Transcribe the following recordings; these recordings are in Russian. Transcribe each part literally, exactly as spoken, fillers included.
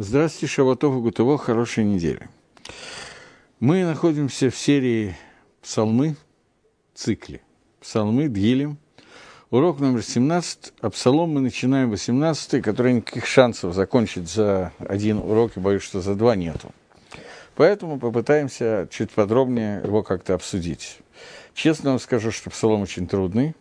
Здравствуйте, Шавуатов и Гутово, хорошей недели. Мы находимся в серии «Псалмы», цикле. «Псалмы», Дгилем. Урок номер семнадцать, а псалом мы начинаем восемнадцатый, который никаких шансов закончить за один урок, и боюсь, что за два нету. Поэтому попытаемся чуть подробнее его как-то обсудить. Честно вам скажу, что псалом очень трудный.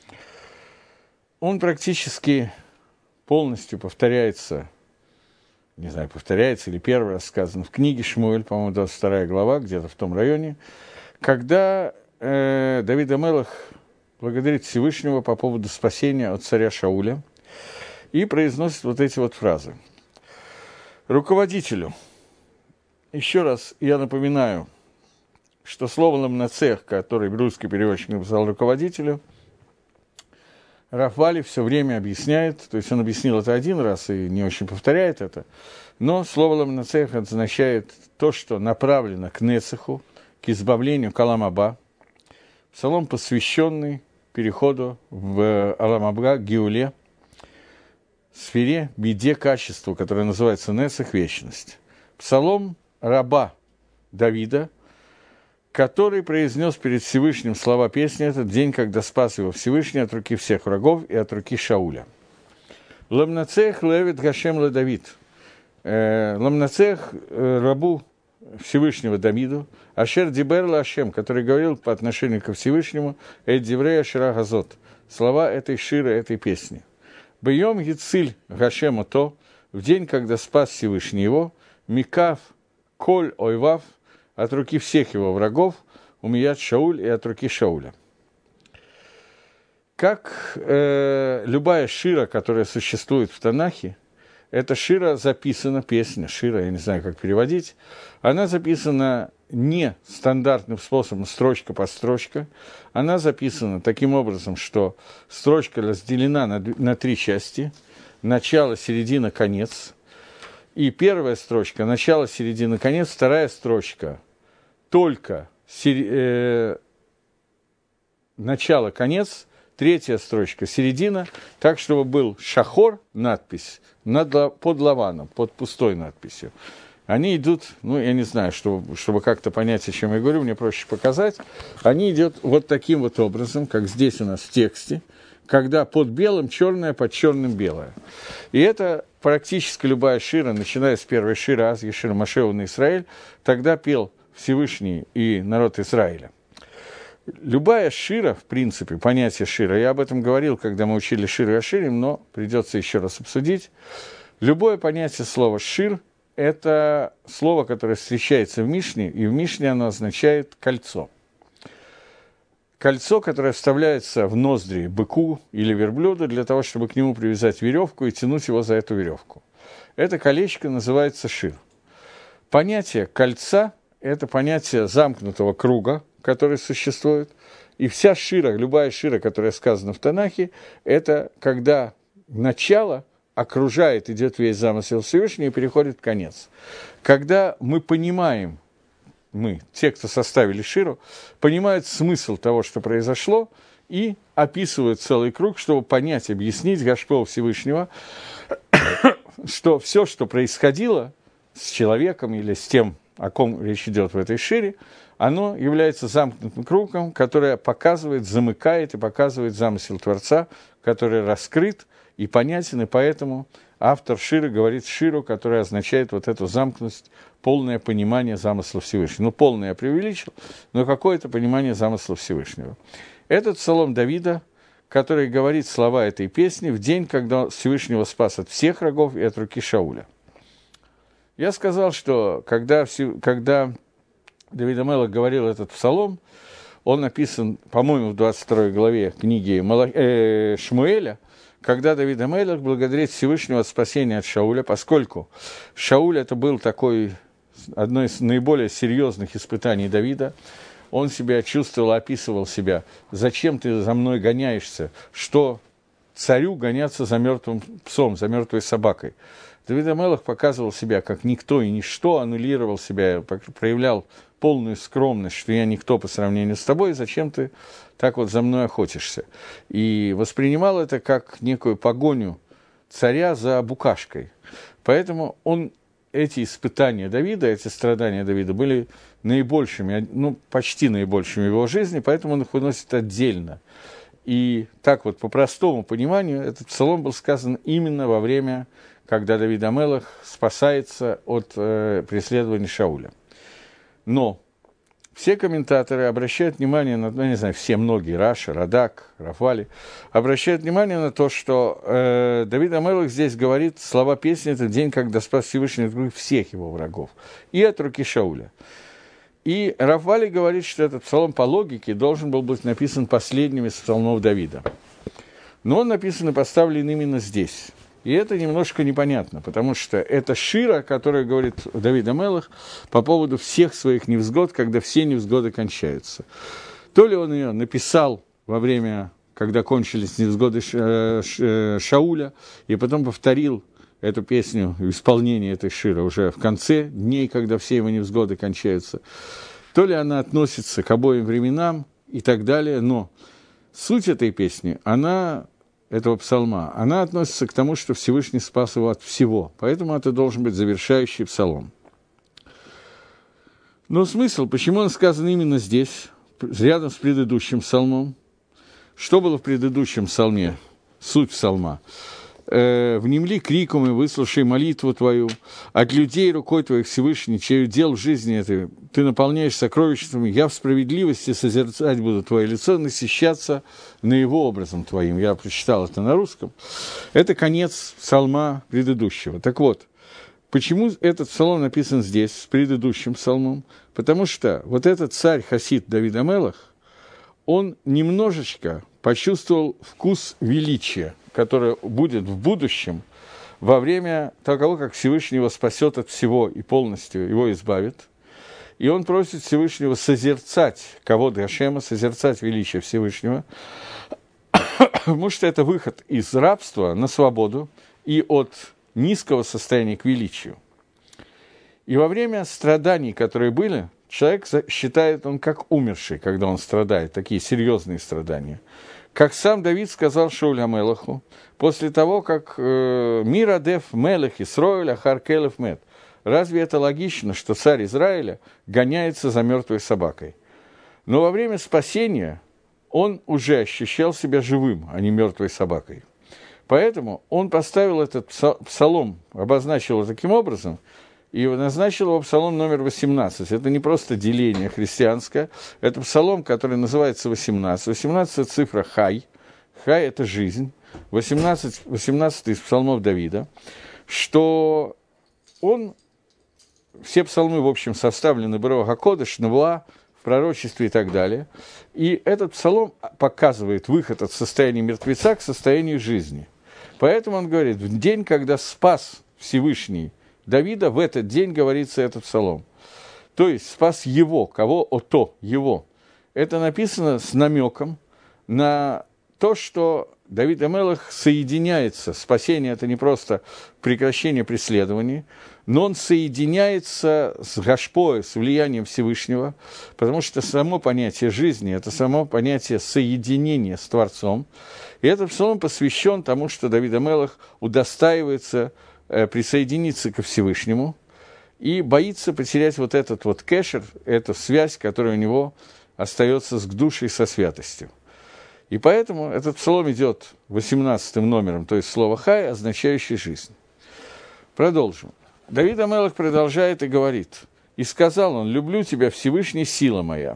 Он практически полностью повторяется, не знаю, повторяется или первый раз сказано в книге Шмуэль, по-моему, двадцать вторая глава, где-то в том районе, когда э, Давид а-Мелех благодарит Всевышнего по поводу спасения от царя Шауля и произносит вот эти вот фразы. Руководителю, еще раз я напоминаю, что слово «ламнацех», который русский переводчик написал руководителю, Рав Вали все время объясняет, то есть он объяснил это один раз и не очень повторяет это, но слово «ламнацех» означает то, что направлено к нецеху, к избавлению, к Алам-Аба, псалом, посвященный переходу в Алам-Аба, к Геуле, сфере, беде, качеству, которое называется нецех, вечность. Псалом раба Давида, который произнес перед Всевышним слова песни этот день, когда спас его Всевышний от руки всех врагов и от руки Шауля. Ламнацех левит Гашем ла Давид. Ламнацех рабу Всевышнего Давиду, Ашер дибер ла Ашем, который говорил по отношению ко Всевышнему, эд диврей ашера газот, слова этой ширы, этой песни. Бьем Гициль Гашему то, в день, когда спас Всевышний его, Микав Коль Ойвав, от руки всех его врагов, умият Шауль и от руки Шауля. Как э, любая шира, которая существует в Танахе, эта шира записана, песня, шира, я не знаю, как переводить, она записана не стандартным способом, строчка по строчке, она записана таким образом, что строчка разделена на, на три части, начало, середина, конец, и первая строчка, начало, середина, конец, вторая строчка, только сери, э, начало, конец, третья строчка, середина, так, чтобы был шахор, надпись, над, под лаваном, под пустой надписью. Они идут, ну, я не знаю, чтобы, чтобы как-то понять, о чем я говорю, мне проще показать. Они идут вот таким вот образом, как здесь у нас в тексте, когда под белым черное, под черным белое. И это практически любая шира, начиная с первой ширы Азги Шира Машева на Израиль, тогда пел Всевышний и народ Израиля. Любая шира, в принципе, понятие шира, я об этом говорил, когда мы учили шир и аширим, но придется еще раз обсудить. Любое понятие слова шир – это слово, которое встречается в Мишне, и в Мишне оно означает кольцо. Кольцо, которое вставляется в ноздри быку или верблюду для того, чтобы к нему привязать веревку и тянуть его за эту веревку. Это колечко называется шир. Понятие кольца – это понятие замкнутого круга, который существует. И вся шира, любая шира, которая сказана в Танахе, это когда начало окружает, идет весь замысел Всевышнего и переходит в конец. Когда мы понимаем, мы, те, кто составили ширу, понимают смысл того, что произошло, и описывают целый круг, чтобы понять, объяснить Гашпо Всевышнего, что все, что происходило с человеком или с тем, о ком речь идет в этой шире, оно является замкнутым кругом, которое показывает, замыкает и показывает замысел Творца, который раскрыт и понятен, и поэтому автор ширы говорит ширу, которая означает вот эту замкнутость, полное понимание замысла Всевышнего. Ну, полное я преувеличил, но какое-то понимание замысла Всевышнего. Этот псалом Давида, который говорит слова этой песни в день, когда Всевышнего спас от всех врагов и от руки Шауля. Я сказал, что когда, когда Давид а-Мелех говорил этот псалом, он написан, по-моему, в двадцать второй главе книги Мала... э, Шмуэля, когда Давид а-Мелех благодарит Всевышнего от спасения от Шауля, поскольку Шауль это был такой, одно из наиболее серьезных испытаний Давида. Он себя чувствовал, описывал себя, зачем ты за мной гоняешься, что царю гоняться за мертвым псом, за мертвой собакой. Давид а-Мелех показывал себя как никто и ничто, аннулировал себя, проявлял полную скромность, что я никто по сравнению с тобой, зачем ты так вот за мной охотишься. И воспринимал это как некую погоню царя за букашкой. Поэтому он эти испытания Давида, эти страдания Давида были наибольшими, ну, почти наибольшими в его жизни, поэтому он их выносит отдельно. И так вот, по простому пониманию, этот псалом был сказан именно во время, когда Давид а-Мелех спасается от э, преследования Шауля. Но все комментаторы обращают внимание на, ну, не знаю, все, многие, Раши, Радак, Рафали, обращают внимание на то, что э, Давид а-Мелех здесь говорит, слова песни – это день, когда спас Всевышний от рук всех его врагов, и от руки Шауля. И Рафали говорит, что этот псалом по логике должен был быть написан последним из псалмов Давида. Но он написан и поставлен именно здесь. И это немножко непонятно, потому что это шира, которая говорит Давид а-Мелех по поводу всех своих невзгод, когда все невзгоды кончаются. То ли он ее написал во время, когда кончились невзгоды Шауля, и потом повторил эту песню, исполнение этой шира уже в конце дней, когда все его невзгоды кончаются, то ли она относится к обоим временам и так далее, но суть этой песни, она... этого псалма, она относится к тому, что Всевышний спас его от всего. Поэтому это должен быть завершающий псалом. Но смысл, почему он сказан именно здесь, рядом с предыдущим псалмом? Что было в предыдущем псалме? Суть псалма. Э, «Внемли криком и выслушай молитву твою, от людей рукой твоих Всевышний, чей дел в жизни этой ты наполняешь сокровищами, я в справедливости созерцать буду твое лицо, насыщаться на его образом твоим». Я прочитал это на русском. Это конец псалма предыдущего. Так вот, почему этот псалом написан здесь, с предыдущим псалмом? Потому что вот этот царь-хасид Давид а-Мелех, он немножечко почувствовал вкус величия, которое будет в будущем, во время того, как Всевышний его спасет от всего и полностью его избавит. И он просит Всевышнего созерцать кого-то Ашема, созерцать величие Всевышнего, потому что это выход из рабства на свободу и от низкого состояния к величию. И во время страданий, которые были, человек считает, он как умерший, когда он страдает, такие серьезные страдания. Как сам Давид сказал Шаулю а-Мелеху, после того, как э, «Мир адеф мелех Исроэль ахар келев мет». Разве это логично, что царь Израиля гоняется за мертвой собакой? Но во время спасения он уже ощущал себя живым, а не мертвой собакой. Поэтому он поставил этот псалом, обозначил его таким образом, и назначил его псалом номер восемнадцать. Это не просто деление христианское, это псалом, который называется восемнадцать. восемнадцать – это цифра хай. Хай – это жизнь. восемнадцать, восемнадцатый из псалмов Давида. Что он, все псалмы, в общем, составлены Бруах ха-Кодеш, Навуа, в пророчестве и так далее. И этот псалом показывает выход от состояния мертвеца к состоянию жизни. Поэтому он говорит, в день, когда спас Всевышний Давида, в этот день говорится этот псалом. То есть спас его, кого? Ото, его. Это написано с намеком на то, что Давид а-Мелех соединяется. Спасение – это не просто прекращение преследований, но он соединяется с Гашпоэ, с влиянием Всевышнего, потому что само понятие жизни – это само понятие соединения с Творцом. И этот псалом посвящен тому, что Давид а-Мелех удостаивается присоединиться ко Всевышнему и боится потерять вот этот вот кешер, эту связь, которая у него остается с душей, со святостью. И поэтому этот псалом идет восемнадцатым номером, то есть слово «хай», означающий «жизнь». Продолжим. Давид а-Мелех продолжает и говорит, «И сказал он, люблю тебя, Всевышний, сила моя».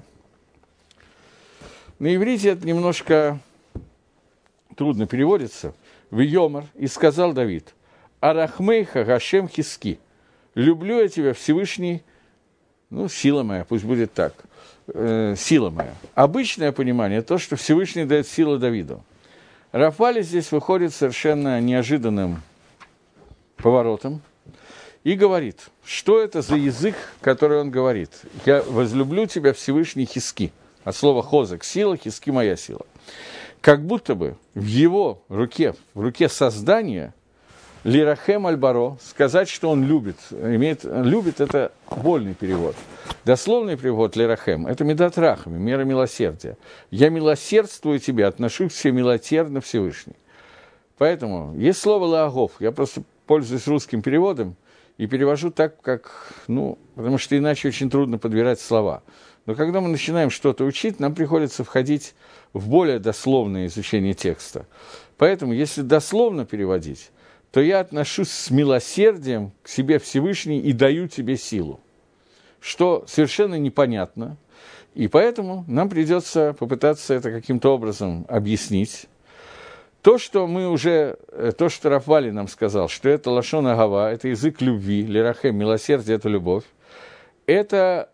На иврите это немножко трудно переводится. «Вьомар, и сказал Давид, Арахмейха Гашем Хиски. Люблю я тебя, Всевышний, ну, сила моя, пусть будет так, э, сила моя. Обычное понимание, то, что Всевышний дает силу Давиду. Рафали здесь выходит совершенно неожиданным поворотом и говорит, что это за язык, который он говорит. Я возлюблю тебя, Всевышний, Хиски. От слова хозек, сила, Хиски, моя сила. Как будто бы в его руке, в руке создания, Лирахем аль-Баро, сказать, что он любит. Имеет, любит – это вольный перевод. Дословный перевод Лирахем – это медат рахами, мера милосердия. Я милосердствую тебе, отношусь к тебе милосердно Всевышний. Поэтому есть слово лагов, я просто пользуюсь русским переводом, и перевожу так, как, ну, потому что иначе очень трудно подбирать слова. Но когда мы начинаем что-то учить, нам приходится входить в более дословное изучение текста. Поэтому, если дословно переводить, то я отношусь с милосердием к себе Всевышний и даю тебе силу, что совершенно непонятно. И поэтому нам придется попытаться это каким-то образом объяснить. То, что мы уже, то, что Рав Вали нам сказал, что это лашон агава, это язык любви, лирахем, милосердие – это любовь, это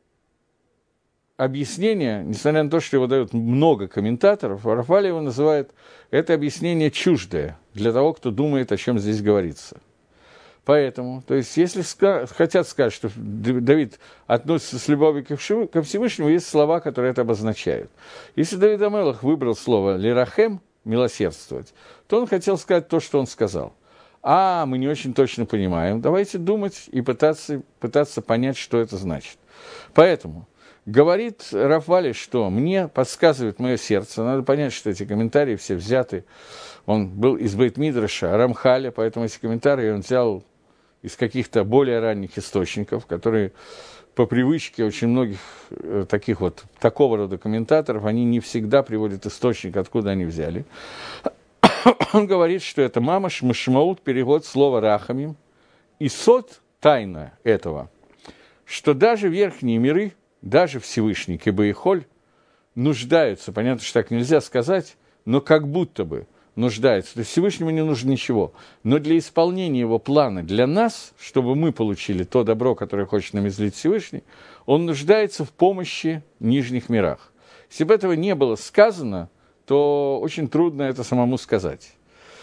объяснение, несмотря на то, что его дают много комментаторов, Рав Вали его называет, это объяснение чуждое для того, кто думает, о чем здесь говорится. Поэтому, то есть, если ска- хотят сказать, что Давид относится с любовью ко Всевышнему, есть слова, которые это обозначают. Если Давид ха-Мелех выбрал слово «лирахем», милосердствовать, то он хотел сказать то, что он сказал. А мы не очень точно понимаем. Давайте думать и пытаться, пытаться понять, что это значит. Поэтому говорит Рав Вали, что мне подсказывает мое сердце. Надо понять, что эти комментарии все взяты. Он был из Бейт-Мидраша, Рамхаля, поэтому эти комментарии он взял из каких-то более ранних источников, которые по привычке очень многих э, таких вот, такого рода комментаторов, они не всегда приводят источник, откуда они взяли. Он говорит, что это мамаш машмаут, перевод слова рахамим, и сот, тайна этого, что даже верхние миры, даже Всевышний Кебаихоль, нуждаются, понятно, что так нельзя сказать, но как будто бы нуждаются. То есть Всевышнему не нужно ничего. Но для исполнения его плана для нас, чтобы мы получили то добро, которое хочет нам излить Всевышний, он нуждается в помощи в нижних мирах. Если бы этого не было сказано, то очень трудно это самому сказать.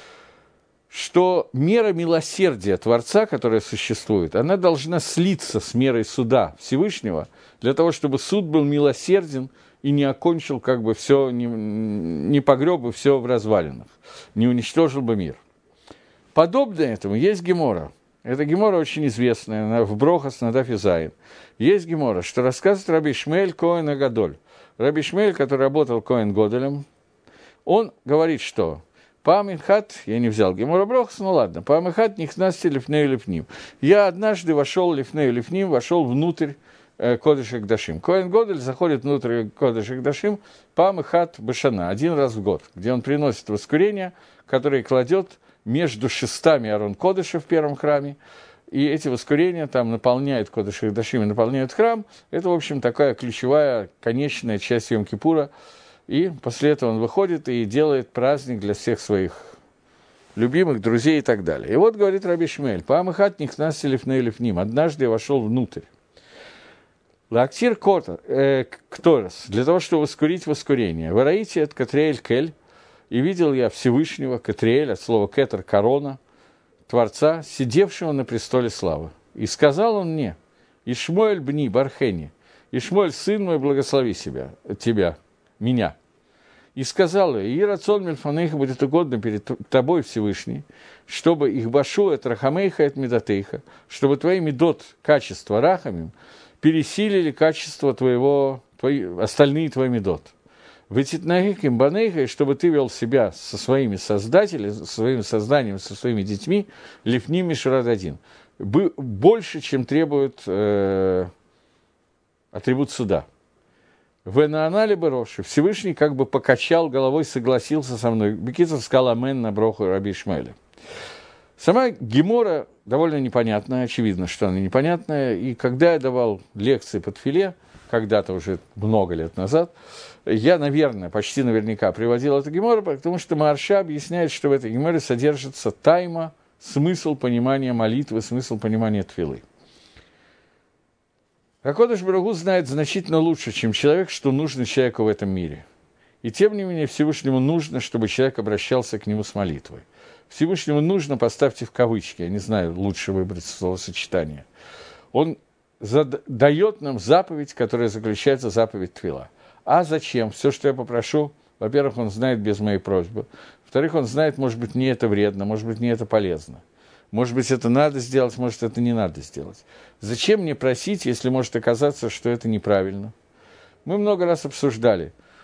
Что мера милосердия Творца, которая существует, она должна слиться с мерой суда Всевышнего, для того, чтобы суд был милосерден и не окончил, как бы, все, не, не погреб бы все в развалинах, не уничтожил бы мир. Подобно этому есть Гемора. Эта Гемора очень известная, она в Брохас на Дафе Зайн. Есть Гемора, что рассказывает Раби Шмуэль Коэн Гадоль. Раби Шмуэль, который работал Коэн Гадолем, он говорит, что Памихат, я не взял Гемора Брохас, ну ладно, Памихат нихнасти лифнею лифним. Я однажды вошел лифнею лифним, вошел внутрь Кодеш ха-Кодашим. Коэн Гадоль заходит внутрь Кодеш ха-Кодашим Памихат башана, один раз в год, где он приносит воскурение, которое кладет между шестами Арон Кодеша в первом храме, и эти воскурения там наполняют Кодеш ха-Кодашим и наполняют храм. Это, в общем, такая ключевая, конечная часть Йом-Кипура. И после этого он выходит и делает праздник для всех своих любимых, друзей и так далее. И вот говорит Раби Шмуэль, «Паамахат нихнас лифней лифним». Однажды я вошел внутрь. Лактир Кторос, для того, чтобы воскурить воскурение. Вараите от Катриэль Кель, и видел я Всевышнего, Катриэль, от слова Кетер, корона, Творца, сидевшего на престоле славы. И сказал он мне, Ишмоэль бни бархени, Ишмоэль, сын мой, благослови себя, тебя, меня. И сказал я, и рацион мельфанейха будет угодно перед тобой, Всевышний, чтобы их башу от рахамейха от медотейха, чтобы твои медот, качества рахамим, пересилили качество твоего, твои, остальные твои медот. Вытитнахиким банейха, чтобы ты вел себя со своими создателями, со своим созданием, со своими детьми, лифним мишрад один. Больше, чем требует э, атрибут суда. В Наанале Бероши Всевышний как бы покачал головой, согласился со мной. Бекицов сказал амен на броху Раби Шмуэля. Сама Гемора довольно непонятная, очевидно, что она непонятная. И когда я давал лекции по Тфиле, когда-то уже много лет назад, я, наверное, почти наверняка приводил эту Гемору, потому что Маарша объясняет, что в этой Геморе содержится тайма, смысл понимания молитвы, смысл понимания Тфилы. ха-Кодеш Барух Ху знает значительно лучше, чем человек, что нужно человеку в этом мире. И тем не менее Всевышнему нужно, чтобы человек обращался к нему с молитвой. Всевышнему нужно, поставьте в кавычки, я не знаю, лучше выбрать словосочетание. Он зад... дает нам заповедь, которая заключается в заповедь Твила. А зачем? Все, что я попрошу, во-первых, он знает без моей просьбы. Во-вторых, он знает, может быть, мне это вредно, может быть, мне это полезно. Может быть, это надо сделать, может, это не надо сделать. Зачем мне просить, если может оказаться, что это неправильно? Мы много раз обсуждали.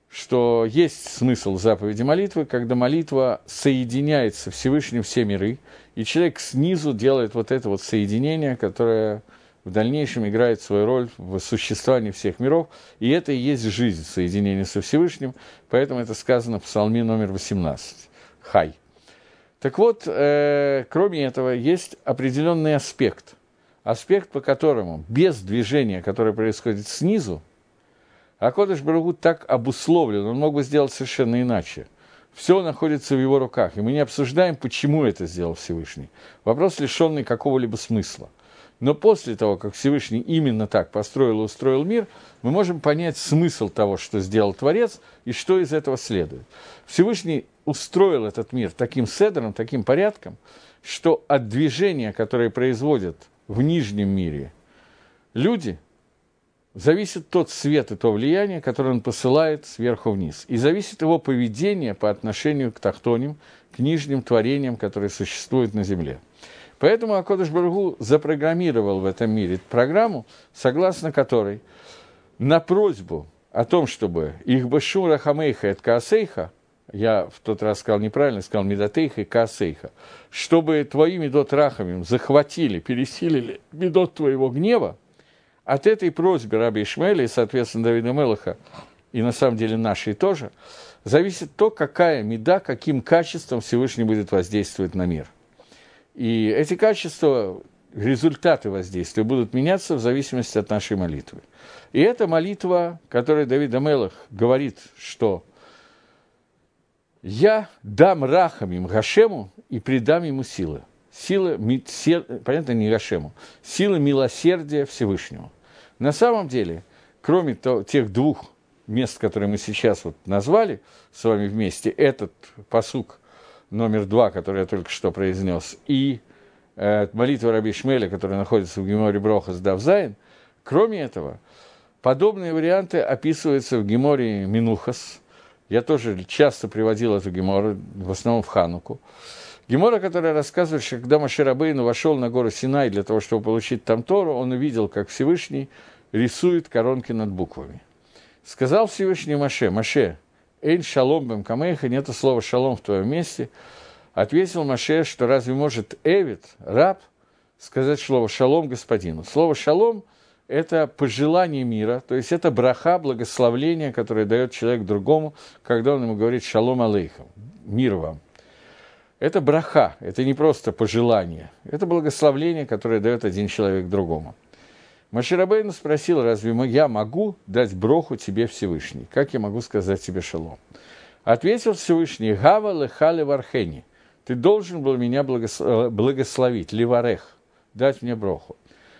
что есть смысл заповеди молитвы, когда молитва соединяет со Всевышним все миры, и человек снизу делает вот это вот соединение, которое в дальнейшем играет свою роль в существовании всех миров, и это и есть жизнь, соединение со Всевышним, поэтому это сказано в Псалме номер восемнадцать, Хай. Так вот, э, кроме этого, есть определенный аспект, аспект, по которому без движения, которое происходит снизу, АКодеш Барух Ху так обусловлен, он мог бы сделать совершенно иначе. Все находится в его руках, и мы не обсуждаем, почему это сделал Всевышний. Вопрос, лишенный какого-либо смысла. Но после того, как Всевышний именно так построил и устроил мир, мы можем понять смысл того, что сделал Творец, и что из этого следует. Всевышний устроил этот мир таким седром, таким порядком, что от движения, которое производят в нижнем мире люди, зависит тот свет и то влияние, которое он посылает сверху вниз. И зависит его поведение по отношению к тахтоним, к нижним творениям, которые существуют на земле. Поэтому АКодеш Барух Ху запрограммировал в этом мире программу, согласно которой на просьбу о том, чтобы их бэшу рахамейха эт каасейха, я в тот раз сказал неправильно, сказал медотейха и каасейха, чтобы твои медот рахамим захватили, пересилили медот твоего гнева, от этой просьбы раби Ишмаэля и, соответственно, Давида Мелеха, и на самом деле нашей тоже, зависит то, какая меда, каким качеством Всевышний будет воздействовать на мир. И эти качества, результаты воздействия будут меняться в зависимости от нашей молитвы. И эта молитва, которой Давид Амелех говорит, что «Я дам рахамим Гашему и придам ему силы». Сила, понятно, не Гашему, сила милосердия Всевышнего. На самом деле, кроме того, тех двух мест, которые мы сейчас вот назвали с вами вместе, этот пасук номер два, который я только что произнес, и э, молитва раби Шмеля, которая находится в Геморе Брохас Дав Зайн, кроме этого, подобные варианты описываются в Геморе Минухас. Я тоже часто приводил эту Гемору, в основном в Хануку. Гемора, которая рассказывает, что когда Моше Рабейну вошел на гору Синай для того, чтобы получить там Тору, он увидел, как Всевышний рисует коронки над буквами. Сказал Всевышний Моше: «Моше, эйн шалом бэм камейха, нету слова шалом в твоем месте». Ответил Моше, что разве может эвид, раб, сказать слово шалом господину? Слово шалом – это пожелание мира, то есть это браха, благословление, которое дает человек другому, когда он ему говорит шалом алейхам, мир вам. Это браха, это не просто пожелание, это благословление, которое дает один человек другому. Моше Рабейну спросил: разве я могу дать броху тебе Всевышний? Как я могу сказать тебе шалом? Ответил Всевышний: гава леха левархени, ты должен был меня благословить, леварех, дать мне броху.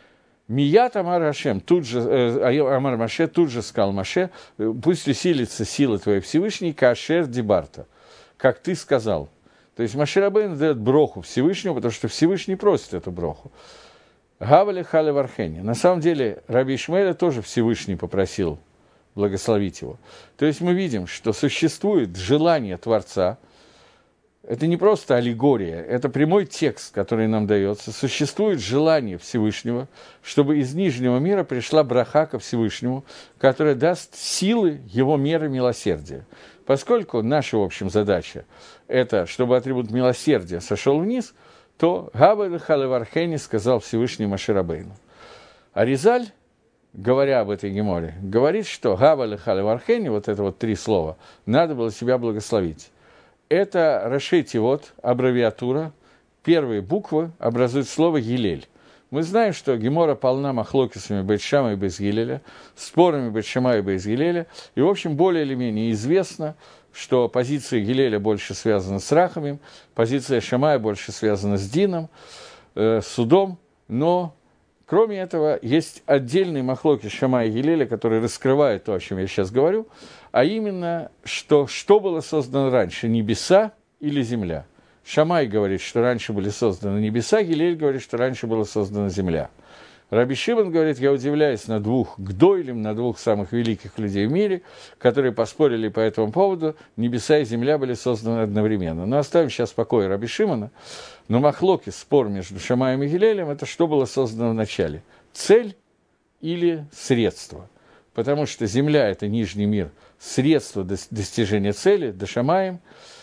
Мият Амар Ашем, тут же, э, Амар Маше, тут же сказал Маше: пусть усилится сила твоя Всевышний, кашер дибарта, как ты сказал. То есть Моше Рабейну дает броху Всевышнему, потому что Всевышний просит эту броху. Гавали хали вархени. На самом деле раби Ишмаэля тоже Всевышний попросил благословить его. То есть мы видим, что существует желание Творца. Это не просто аллегория, это прямой текст, который нам дается. Существует желание Всевышнего, чтобы из нижнего мира пришла браха ко Всевышнему, которая даст силы его меры милосердия. Поскольку наша, в общем, задача – это, чтобы атрибут милосердия сошел вниз, то «Гавай халевархени» сказал Всевышний Моше Рабейну. А Ризаль, говоря об этой геморе, говорит, что «Гавай халевархени», вот это вот три слова, надо было себя благословить. Это рашей тивот, аббревиатура, первые буквы образуют слово «Гилель». Мы знаем, что Гемора полна махлокисами Бейт Шама и Бейт Гилеля, спорами Бейт Шама и Бейт Гилеля, и, в общем, более или менее известно, что позиция Гилеля больше связана с Рахамим, позиция Шамая больше связана с Дином, э, судом, но, кроме этого, есть отдельный махлокис Шамая и Гилеля, который раскрывает то, о чем я сейчас говорю, а именно, что, что было создано раньше, небеса или земля. Шамай говорит, что раньше были созданы небеса, Гилель говорит, что раньше была создана земля. Раби Шимон говорит: я удивляюсь на двух гдойлем, на двух самых великих людей в мире, которые поспорили по этому поводу, небеса и земля были созданы одновременно. Но оставим сейчас в покое Раби Шимона. Но махлоки, спор между Шамаем и Гилелем, это что было создано вначале? Цель или средство? потому что земля – это нижний мир, средство достижения цели, дашамаем.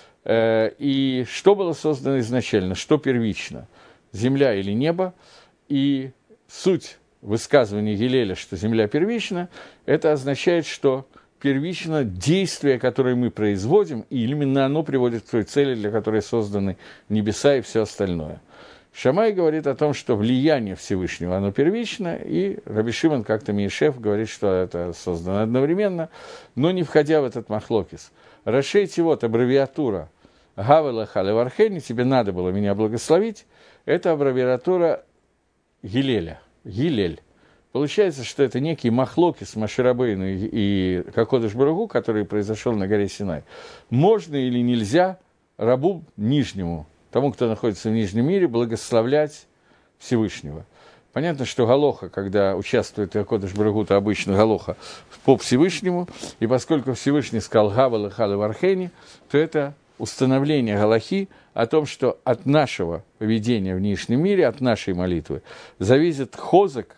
И что было создано изначально, что первично, земля или небо, и суть высказывания Гилеля, что земля первична, это означает, что первично действие, которое мы производим, и именно оно приводит к той цели, для которой созданы небеса и все остальное. Шамай говорит о том, что влияние Всевышнего, оно первично, и Раби Шимон как-то Миешев говорит, что это создано одновременно, но не входя в этот махлокис. Рашейти вот аббревиатура Гавела Халевархени, тебе надо было меня благословить, это аббревиатура Гилеля, Гилель. Получается, что это некий махлокис Моше Рабейну и Кодеш Барух Ху, который произошел на горе Синай. Можно или нельзя рабу нижнему, тому, кто находится в нижнем мире, благословлять Всевышнего. Понятно, что галоха, когда участвует Кодеш Барух Ху, то обычно галоха по Всевышнему, и поскольку Всевышний сказал «Гавел Хале Вархени», то это установление галахи о том, что от нашего поведения в нижнем мире, от нашей молитвы, зависит хозак,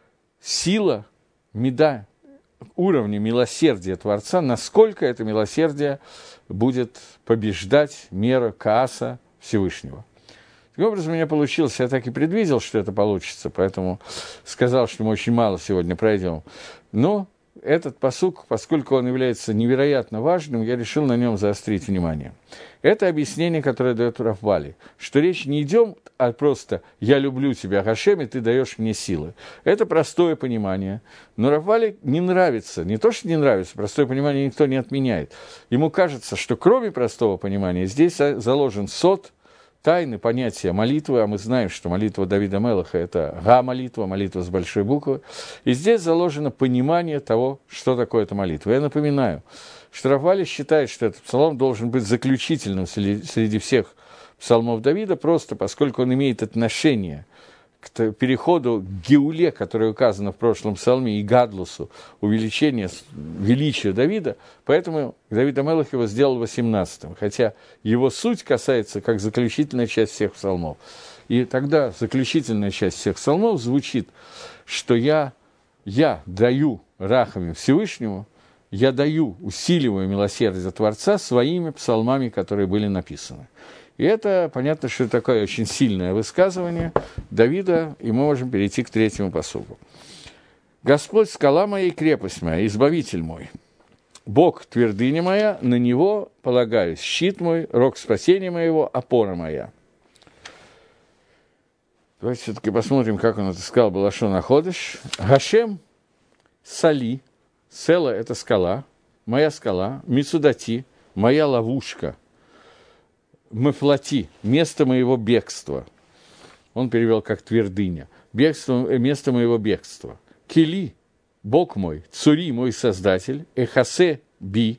сила, меда, уровня милосердия Творца, насколько это милосердие будет побеждать мера Кааса Всевышнего. Таким образом, у меня получилось, я так и предвидел, что это получится, поэтому сказал, что мы очень мало сегодня пройдем. Но этот пасук, поскольку он является невероятно важным, я решил на нем заострить внимание. Это объяснение, которое дает Рав Вали, что речь не идет о просто «я люблю тебя, Гашем, и ты даешь мне силы». Это простое понимание. Но Рав Вали не нравится, не то, что не нравится, простое понимание никто не отменяет. Ему кажется, что кроме простого понимания здесь заложен сот, тайны понятия молитвы, а мы знаем, что молитва Давида Мелеха – это га-молитва, молитва с большой буквы. И здесь заложено понимание того, что такое эта молитва. Я напоминаю, что Рав Вали считает, что этот псалом должен быть заключительным среди всех псалмов Давида, просто поскольку он имеет отношение к переходу к Геуле, которое указано в прошлом псалме, и Гадлусу, увеличение величия Давида, поэтому Давид ха-Мелех его сделал восемнадцатым, хотя его суть касается как заключительная часть всех псалмов. И тогда заключительная часть всех псалмов звучит, что я, я даю рахами Всевышнему, я даю, усиливаю милосердие Творца своими псалмами, которые были написаны. И это, понятно, что это такое очень сильное высказывание Давида, и мы можем перейти к третьему пасуку. «Господь, скала моя и крепость моя, избавитель мой, Бог, твердыня моя, на него полагаюсь, щит мой, рог спасения моего, опора моя». Давайте все-таки посмотрим, как он это сказал, Балашон Аходыш. «Гашем сали, села – это скала, моя скала, мицудати, моя ловушка». Мефлати, место моего бегства. Он перевел как твердыня. Бегство, место моего бегства. Кили, Бог мой, Цури, мой создатель, Эхасе би,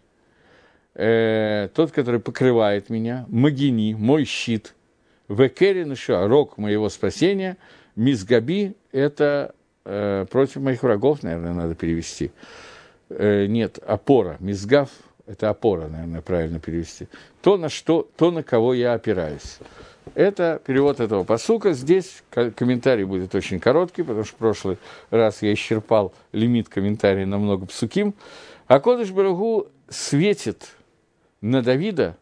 э, тот, который покрывает меня, Магини, мой щит, Векерин еще, рог моего спасения, Мизгаби, это э, против моих врагов, наверное, надо перевести. Э, нет, опора, Мизгав. Это опора, наверное, правильно перевести. То, на что, то, на кого я опираюсь. Это перевод этого пасука. Здесь комментарий будет очень короткий, потому что в прошлый раз я исчерпал лимит комментариев на много псуким. А Кодеш Барух Ху светит на Давида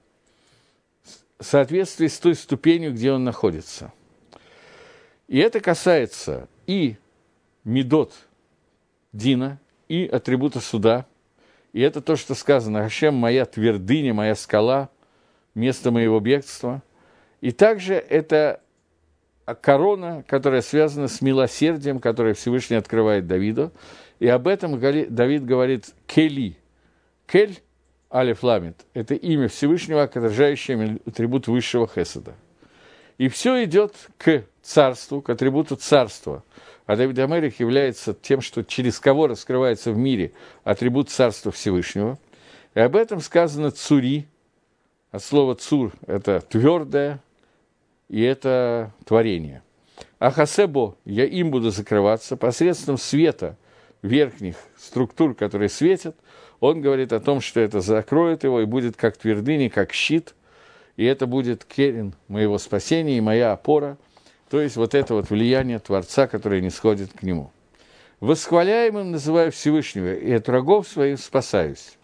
в соответствии с той ступенью, где он находится. И это касается и медот Дина, и атрибута суда. И это то, что сказано: «Гашем, моя твердыня, моя скала, место моего бегства». И также это корона, которая связана с милосердием, которое Всевышний открывает Давиду. И об этом Давид говорит «Кели». «Кель» алеф ламет – это имя Всевышнего, отражающее атрибут высшего хеседа. И все идет к царству, к атрибуту царства. А Давид ха-Мелех является тем, что через кого раскрывается в мире атрибут Царства Всевышнего. И об этом сказано «цури». От слова «цур» – это твердое, и это творение. А хасебо – я им буду закрываться посредством света верхних структур, которые светят. Он говорит о том, что это закроет его и будет как твердыня, как щит. И это будет керен моего спасения и моя опора. То есть вот это вот влияние Творца, которое не сходит к нему. Восхваляемым называю Всевышнего, и от врагов своих спасаюсь.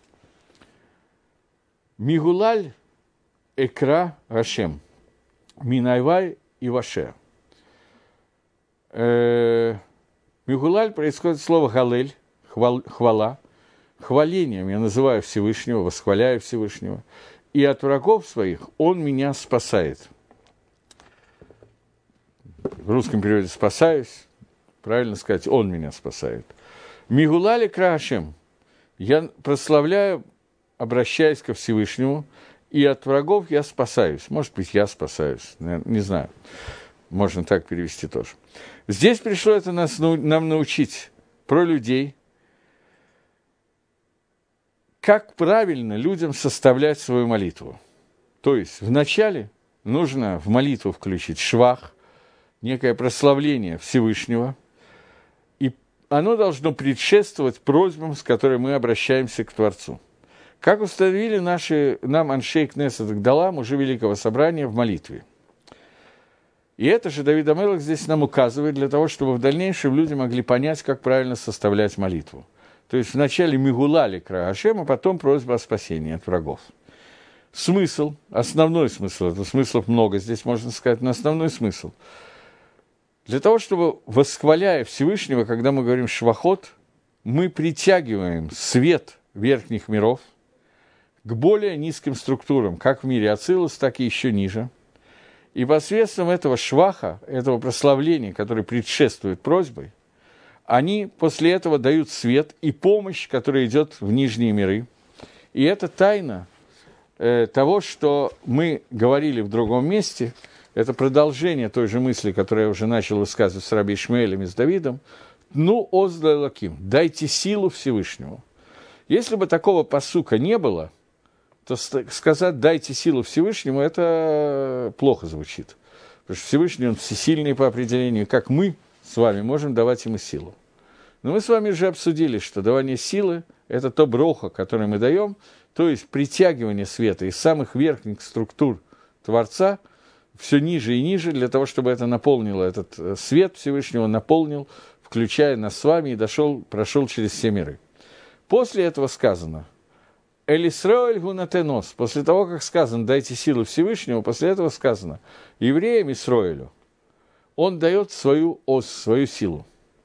Мигулаль экра Гашем, минайвай и ваше. Мигулаль происходит слово галель, хвал, хвала. Хвалением я называю Всевышнего, восхваляю Всевышнего. И от врагов своих он меня спасает. В русском переводе «спасаюсь», правильно сказать, он меня спасает. Мигулали крашем, я прославляю, обращаясь ко Всевышнему, и от врагов я спасаюсь. Может быть, я спасаюсь, не знаю. Можно так перевести тоже. Здесь пришло это нас, нам научить про людей, как правильно людям составлять свою молитву. То есть вначале нужно в молитву включить швах, некое прославление Всевышнего, и оно должно предшествовать просьбам, с которыми мы обращаемся к Творцу. Как установили наши, нам Аншей Кнессет Гдала, мужи Великого Собрания, в молитве. И это же Давид ха-Мелех здесь нам указывает для того, чтобы в дальнейшем люди могли понять, как правильно составлять молитву. То есть вначале мигулали кра Ашем, а потом просьба о спасении от врагов. Смысл, основной смысл, это смыслов много, здесь можно сказать, но основной смысл. Для того, чтобы, восхваляя Всевышнего, когда мы говорим швахот, мы притягиваем свет верхних миров к более низким структурам, как в мире Ацилус, так и еще ниже. И посредством этого шваха, этого прославления, которое предшествует просьбе, они после этого дают свет и помощь, которая идет в нижние миры. И это тайна э, того, что мы говорили в другом месте, это продолжение той же мысли, которую я уже начал высказывать с Раби Ишмаэлем и с Давидом. «Ну, оздла лаким, дайте силу Всевышнему». Если бы такого пасука не было, то сказать «дайте силу Всевышнему» – это плохо звучит. Потому что Всевышний, он всесильный по определению, как мы с вами можем давать ему силу. Но мы с вами уже обсудили, что давание силы – это то броха, которое мы даем, то есть притягивание света из самых верхних структур Творца все ниже и ниже, для того, чтобы это наполнило, этот свет Всевышнего наполнил, включая нас с вами, и дошел, прошел через все миры. После этого сказано «Элисроэль гунатенос», после того, как сказано «дайте силу Всевышнему», после этого сказано евреям Исроэлю, он дает свою ос, свою силу.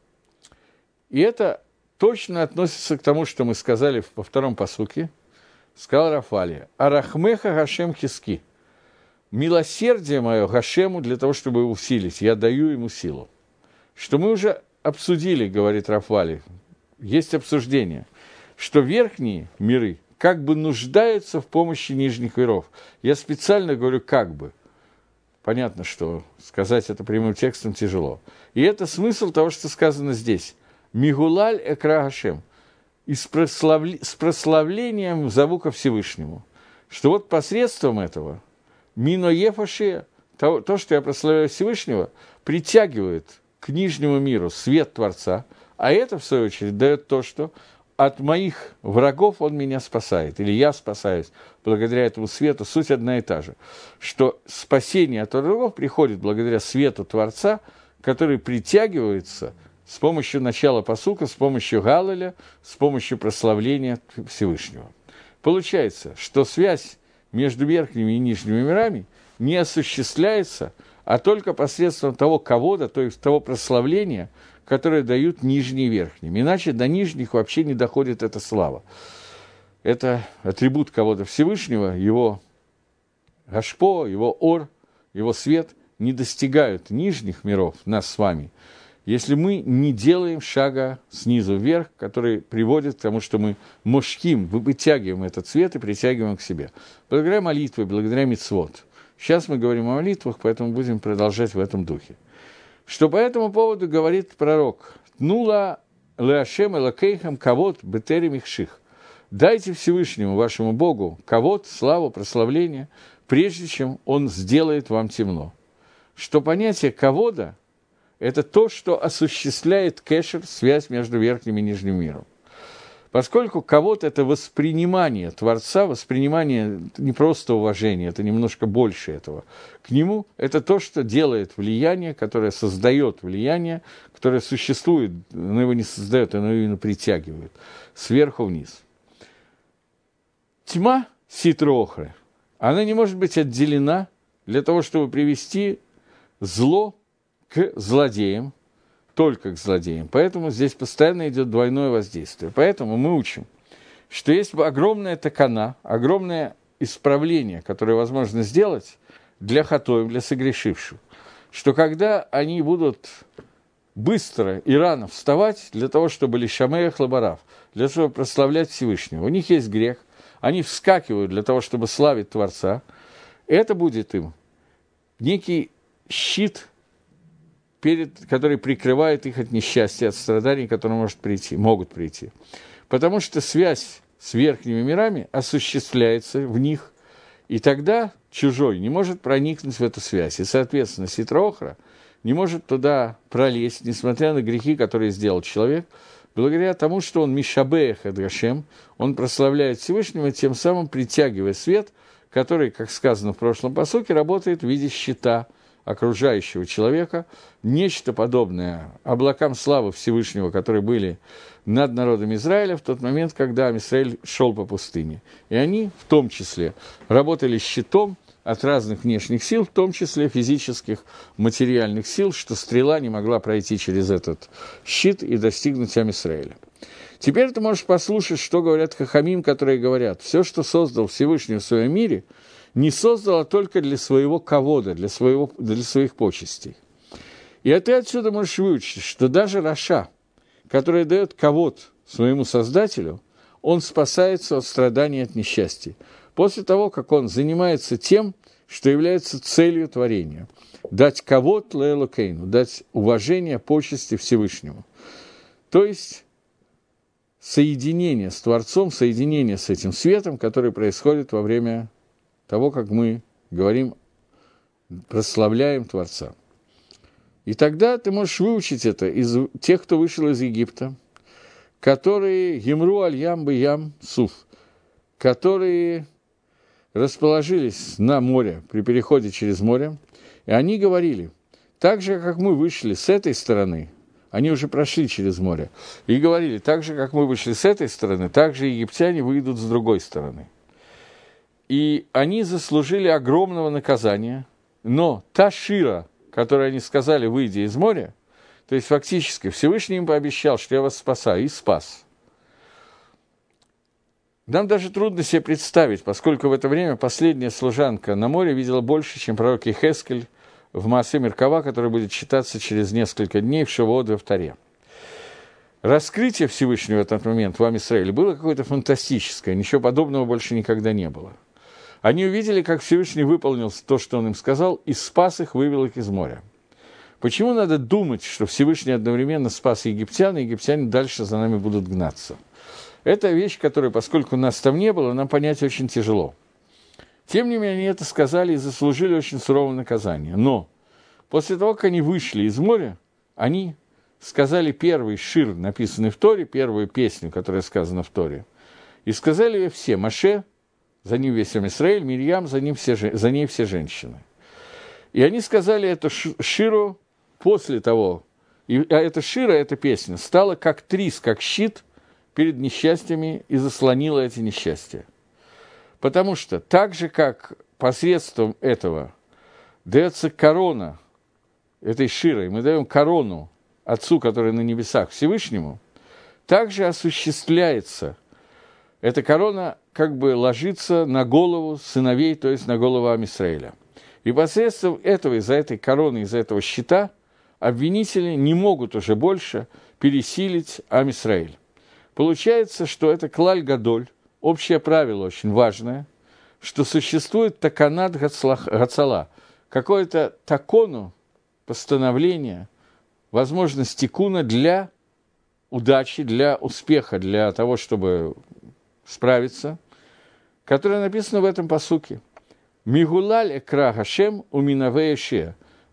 И это точно относится к тому, что мы сказали во втором пасуке, сказал Рафали, «Арахмеха Гашем Хиски», «Милосердие мое Гашему для того, чтобы его усилить, я даю ему силу». Что мы уже обсудили, говорит Рафали, есть обсуждение, что верхние миры как бы нуждаются в помощи нижних миров. Я специально говорю «как бы». Понятно, что сказать это прямым текстом тяжело. И это смысл того, что сказано здесь. «Мигулаль экра Гашем», и с, прославли... с прославлением зову ко Всевышнему. Что вот посредством этого «Мино ефаше», то, то, что я прославляю Всевышнего, притягивает к нижнему миру свет Творца, а это, в свою очередь, дает то, что от моих врагов он меня спасает, или я спасаюсь благодаря этому свету. Суть одна и та же, что спасение от врагов приходит благодаря свету Творца, который притягивается с помощью начала пасука, с помощью галеля, с помощью прославления Всевышнего. Получается, что связь между верхними и нижними мирами не осуществляется, а только посредством того кого-то, то есть того прославления, которое дают нижние и верхним. Иначе до нижних вообще не доходит эта слава. Это атрибут кого-то Всевышнего, его гашпо, его ор, его свет не достигают нижних миров, нас с вами, если мы не делаем шага снизу вверх, который приводит к тому, что мы мошким, вытягиваем этот свет и притягиваем к себе. Благодаря молитве, благодаря мицвот. Сейчас мы говорим о молитвах, поэтому будем продолжать в этом духе. Что по этому поводу говорит пророк: «Тнула леашем элакейхам кавод бетерем ихших». Дайте Всевышнему, вашему Богу, кавод, славу, прославление, прежде чем Он сделает вам темно. Что понятие кавода – это то, что осуществляет кешер, связь между верхним и нижним миром. Поскольку кавод – это воспринимание Творца, воспринимание не просто уважение, это немножко больше этого. К нему это то, что делает влияние, которое создает влияние, которое существует, оно его не создает, оно именно притягивает сверху вниз. Тьма ситро-охры, она не может быть отделена для того, чтобы привести зло к злодеям, только к злодеям. Поэтому здесь постоянно идет двойное воздействие. Поэтому мы учим, что есть огромная такана, огромное исправление, которое возможно сделать для хатоим, для согрешивших, что когда они будут быстро и рано вставать для того, чтобы лишамея хлабарав, для того, чтобы прославлять Всевышнего, у них есть грех, они вскакивают для того, чтобы славить Творца, это будет им некий щит, перед, который прикрывает их от несчастья, от страданий, которые может прийти, могут прийти. Потому что связь с верхними мирами осуществляется в них, и тогда чужой не может проникнуть в эту связь. И, соответственно, ситро-охра не может туда пролезть, несмотря на грехи, которые сделал человек, благодаря тому, что он мишабеях эд Гашем, он прославляет Всевышнего, тем самым притягивая свет, который, как сказано в прошлом пасуке, работает в виде щита окружающего человека, нечто подобное облакам славы Всевышнего, которые были над народом Израиля в тот момент, когда Израиль шел по пустыне. И они, в том числе, работали щитом от разных внешних сил, в том числе физических, материальных сил, что стрела не могла пройти через этот щит и достигнуть Ам-Исраэля. Теперь ты можешь послушать, что говорят хахамим, которые говорят, все, что создал Всевышний в своем мире, не создала только для своего ковода, для, своего, для своих почестей. И ты отсюда можешь выучить, что даже Раша, который дает ковод своему Создателю, он спасается от страданий, от несчастья. После того, как он занимается тем, что является целью творения. Дать ковод леэлокейну, дать уважение, почести Всевышнему. То есть соединение с Творцом, соединение с этим светом, который происходит во время того, как мы говорим, прославляем Творца. И тогда ты можешь выучить это из тех, кто вышел из Египта, которые Емру аль-Ям бы-Ям Суф, которые расположились на море при переходе через море, и они говорили, так же, как мы вышли с этой стороны, они уже прошли через море, и говорили, так же, как мы вышли с этой стороны, так же египтяне выйдут с другой стороны. И они заслужили огромного наказания, но та шира, которую они сказали, выйдя из моря, то есть фактически Всевышний им пообещал, что я вас спасаю, и спас. Нам даже трудно себе представить, поскольку в это время последняя служанка на море видела больше, чем пророк Йехескель в Маасе Меркава, который будет читаться через несколько дней в Шавуот во Таре. Раскрытие Всевышнего в этот момент в Ам-Исраэле было какое-то фантастическое, ничего подобного больше никогда не было. Они увидели, как Всевышний выполнил то, что он им сказал, и спас их, вывел их из моря. Почему надо думать, что Всевышний одновременно спас египтян, и египтяне дальше за нами будут гнаться? Это вещь, которая, поскольку нас там не было, нам понять очень тяжело. Тем не менее, они это сказали и заслужили очень суровое наказание. Но после того, как они вышли из моря, они сказали первый шир, написанный в Торе, первую песню, которая сказана в Торе, и сказали ее все, Моше, за ним весь Ам-Исраэль, Мирьям, за, ним все, за ней все женщины. И они сказали эту ширу после того, и а эта шира, эта песня, стала как трис, как щит перед несчастьями и заслонила эти несчастья. Потому что так же, как посредством этого дается корона этой широй, мы даем корону Отцу, который на небесах, Всевышнему, также осуществляется эта корона, как бы ложится на голову сыновей, то есть на голову Ам-Исраэля. И посредством этого, из-за этой короны, из-за этого щита, обвинители не могут уже больше пересилить Ам-Исраэль. Получается, что это клаль гадоль, общее правило очень важное, что существует таканат гацала, какое-то такону, постановление, возможность тикуна для удачи, для успеха, для того, чтобы справиться, которое написано в этом пасуке. «Мигулаль экра Гашем у минавея ше».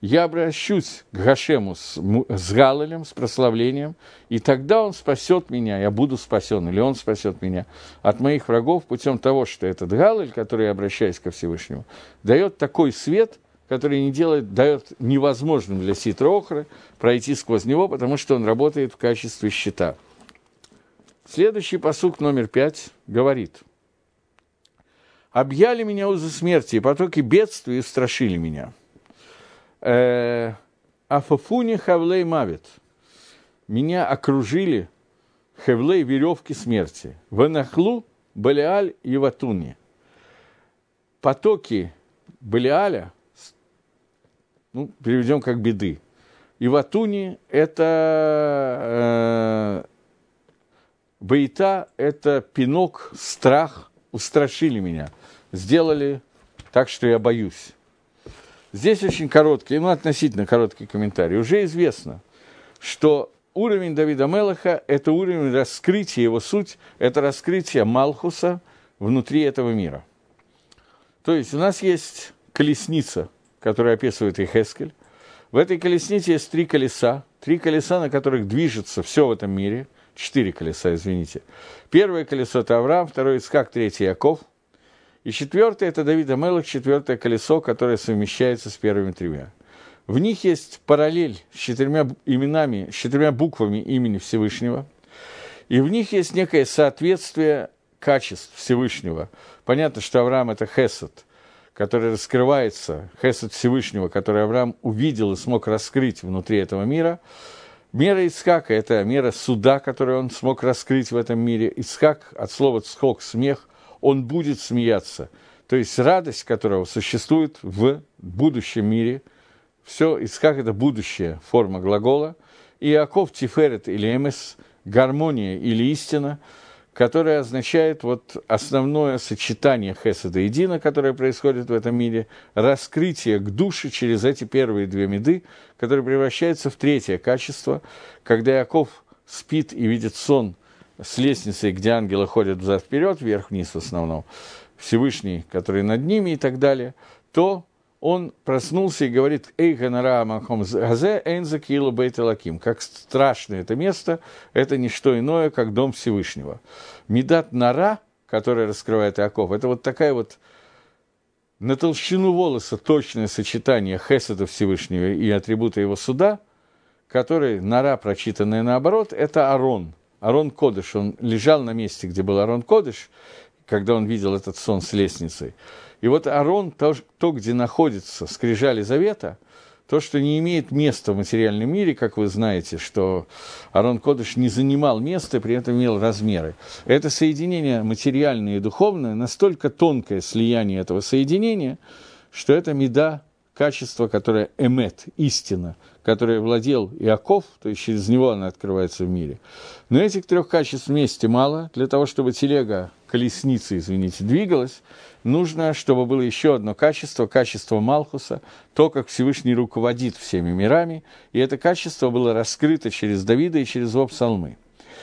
я обращусь к Гашему с, с Галалем, с прославлением, и тогда он спасет меня, я буду спасен, или он спасет меня от моих врагов путем того, что этот Галаль, который я обращаюсь ко Всевышнему, дает такой свет, который не делает, дает невозможным для Ситра Охры пройти сквозь него, потому что он работает в качестве щита. Следующий пасук номер пять говорит: «Объяли меня узы смерти, и потоки бедствия устрашили меня. Афафуни хавлей мавит. Меня окружили хевлей веревки смерти. Ванахлу Балиаль и Ватуни». Потоки Балиаля, ну, переведем как беды. И Ватуни – это э, бейта, это пинок, страх, устрашили меня, сделали так, что я боюсь. Здесь очень короткий, ну, относительно короткий комментарий. Уже известно, что уровень Давида Мелеха – это уровень раскрытия, его суть – это раскрытие Малхуса внутри этого мира. То есть у нас есть колесница, которая описывает Йехескель. В этой колеснице есть три колеса, три колеса, на которых движется все в этом мире, четыре колеса, извините. Первое колесо – это Авраам, второе – Ицхак, третье – Яков. И четвертое – это Давид ха-Мелех, четвертое колесо, которое совмещается с первыми тремя. В них есть параллель с четырьмя именами, с четырьмя буквами имени Всевышнего. И в них есть некое соответствие качеств Всевышнего. Понятно, что Авраам – это Хесед, который раскрывается, Хесед Всевышнего, который Авраам увидел и смог раскрыть внутри этого мира. Мера Ицхака – это мера суда, которую он смог раскрыть в этом мире. Ицхак, от слова «цхок» – смех, он будет смеяться. То есть радость, которого существует в будущем мире. Все, Ицхак – это будущая форма глагола. И Иаков – тиферет или эмес, гармония или истина, которая означает вот основное сочетание хеседа и дина, которое происходит в этом мире, раскрытие к душе через эти первые две меды, которые превращаются в третье качество, когда Иаков спит и видит сон с лестницей, где ангелы ходят взад-вперед, вверх-вниз в основном, Всевышний, который над ними и так далее, то он проснулся и говорит: «Эй, ганара махом газе эйнза килу бейт элоким». Как страшно это место, это не что иное, как дом Всевышнего. Медат нара, которая раскрывает Иаков, это вот такая вот на толщину волоса точное сочетание хеседа Всевышнего и атрибута его суда, который, нара, прочитанная наоборот, это Арон. Арон Кодыш, он лежал на месте, где был Арон Кодыш, когда он видел этот сон с лестницей. И вот Арон, то, то, где находится скрижали завета, то, что не имеет места в материальном мире, как вы знаете, что Арон Кодыш не занимал места, при этом имел размеры. Это соединение материальное и духовное, настолько тонкое слияние этого соединения, что это мида, качество, которое эмет, истина, которое владел Иаков, то есть через него она открывается в мире. Но этих трех качеств вместе мало. Для того, чтобы телега, колесница, извините, двигалась, нужно, чтобы было еще одно качество, качество Малхуса, то, как Всевышний руководит всеми мирами, и это качество было раскрыто через Давида и через его псалмы.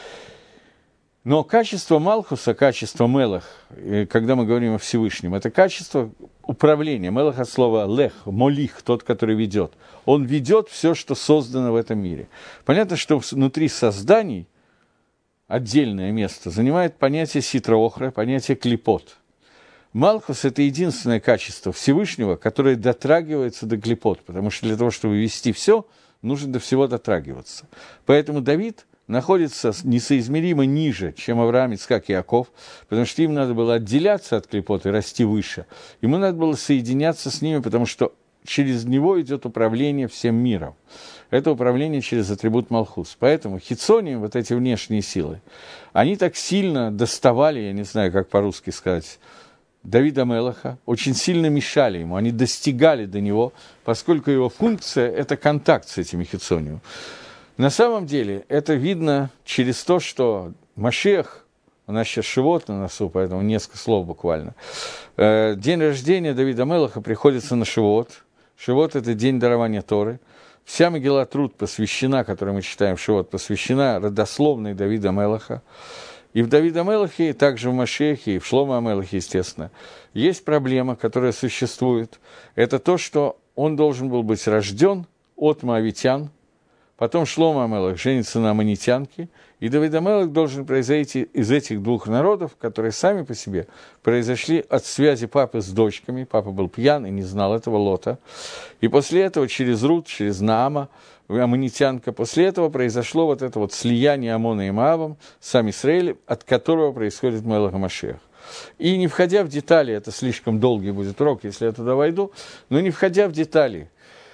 Но качество Малхуса, качество Мелах, когда мы говорим о Всевышнем, это качество управления. Мелах от слова лех, молих, тот, который ведет. Он ведет все, что создано в этом мире. Понятно, что внутри созданий отдельное место занимает понятие ситра охра, понятие клипот. Малхус – это единственное качество Всевышнего, которое дотрагивается до клипот, потому что для того, чтобы вести все, нужно до всего дотрагиваться. Поэтому Давид находится несоизмеримо ниже, чем Авраам, Ицхак и Иаков, потому что им надо было отделяться от клипот и расти выше. Ему надо было соединяться с ними, потому что через него идет управление всем миром. Это управление через атрибут Малхус. Поэтому хитсони, вот эти внешние силы, они так сильно доставали, я не знаю, как по-русски сказать, Давида ха-Мелеха, очень сильно мешали ему, они достигали до него, поскольку его функция – это контакт с этими хитсонием. На самом деле это видно через то, что Машиах, у нас сейчас Шивот на носу, поэтому несколько слов буквально. День рождения Давида ха-Мелеха приходится на Шивот. Шивот – это день дарования Торы. Вся Мегилат Рут посвящена, которую мы читаем в Шивот, посвящена родословной Давида ха-Мелеха. И в Давида ха-Мелехе, и также в Машиахе, и в Шломо ха-Мелехе, естественно, есть проблема, которая существует. Это то, что он должен был быть рожден от моавитян, потом Шломо ха-Мелех женится на аммонитянке, и Давид ха-Мелех должен произойти из этих двух народов, которые сами по себе произошли от связи папы с дочками. Папа был пьян и не знал этого Лота. И после этого через Рут, через Наама, аммонитянка, после этого произошло вот это вот слияние Амона и Моавом, сам Исраэль, от которого происходит Мелех ха-Машиах. И не входя в детали, это слишком долгий будет урок, если я туда войду, но не входя в детали,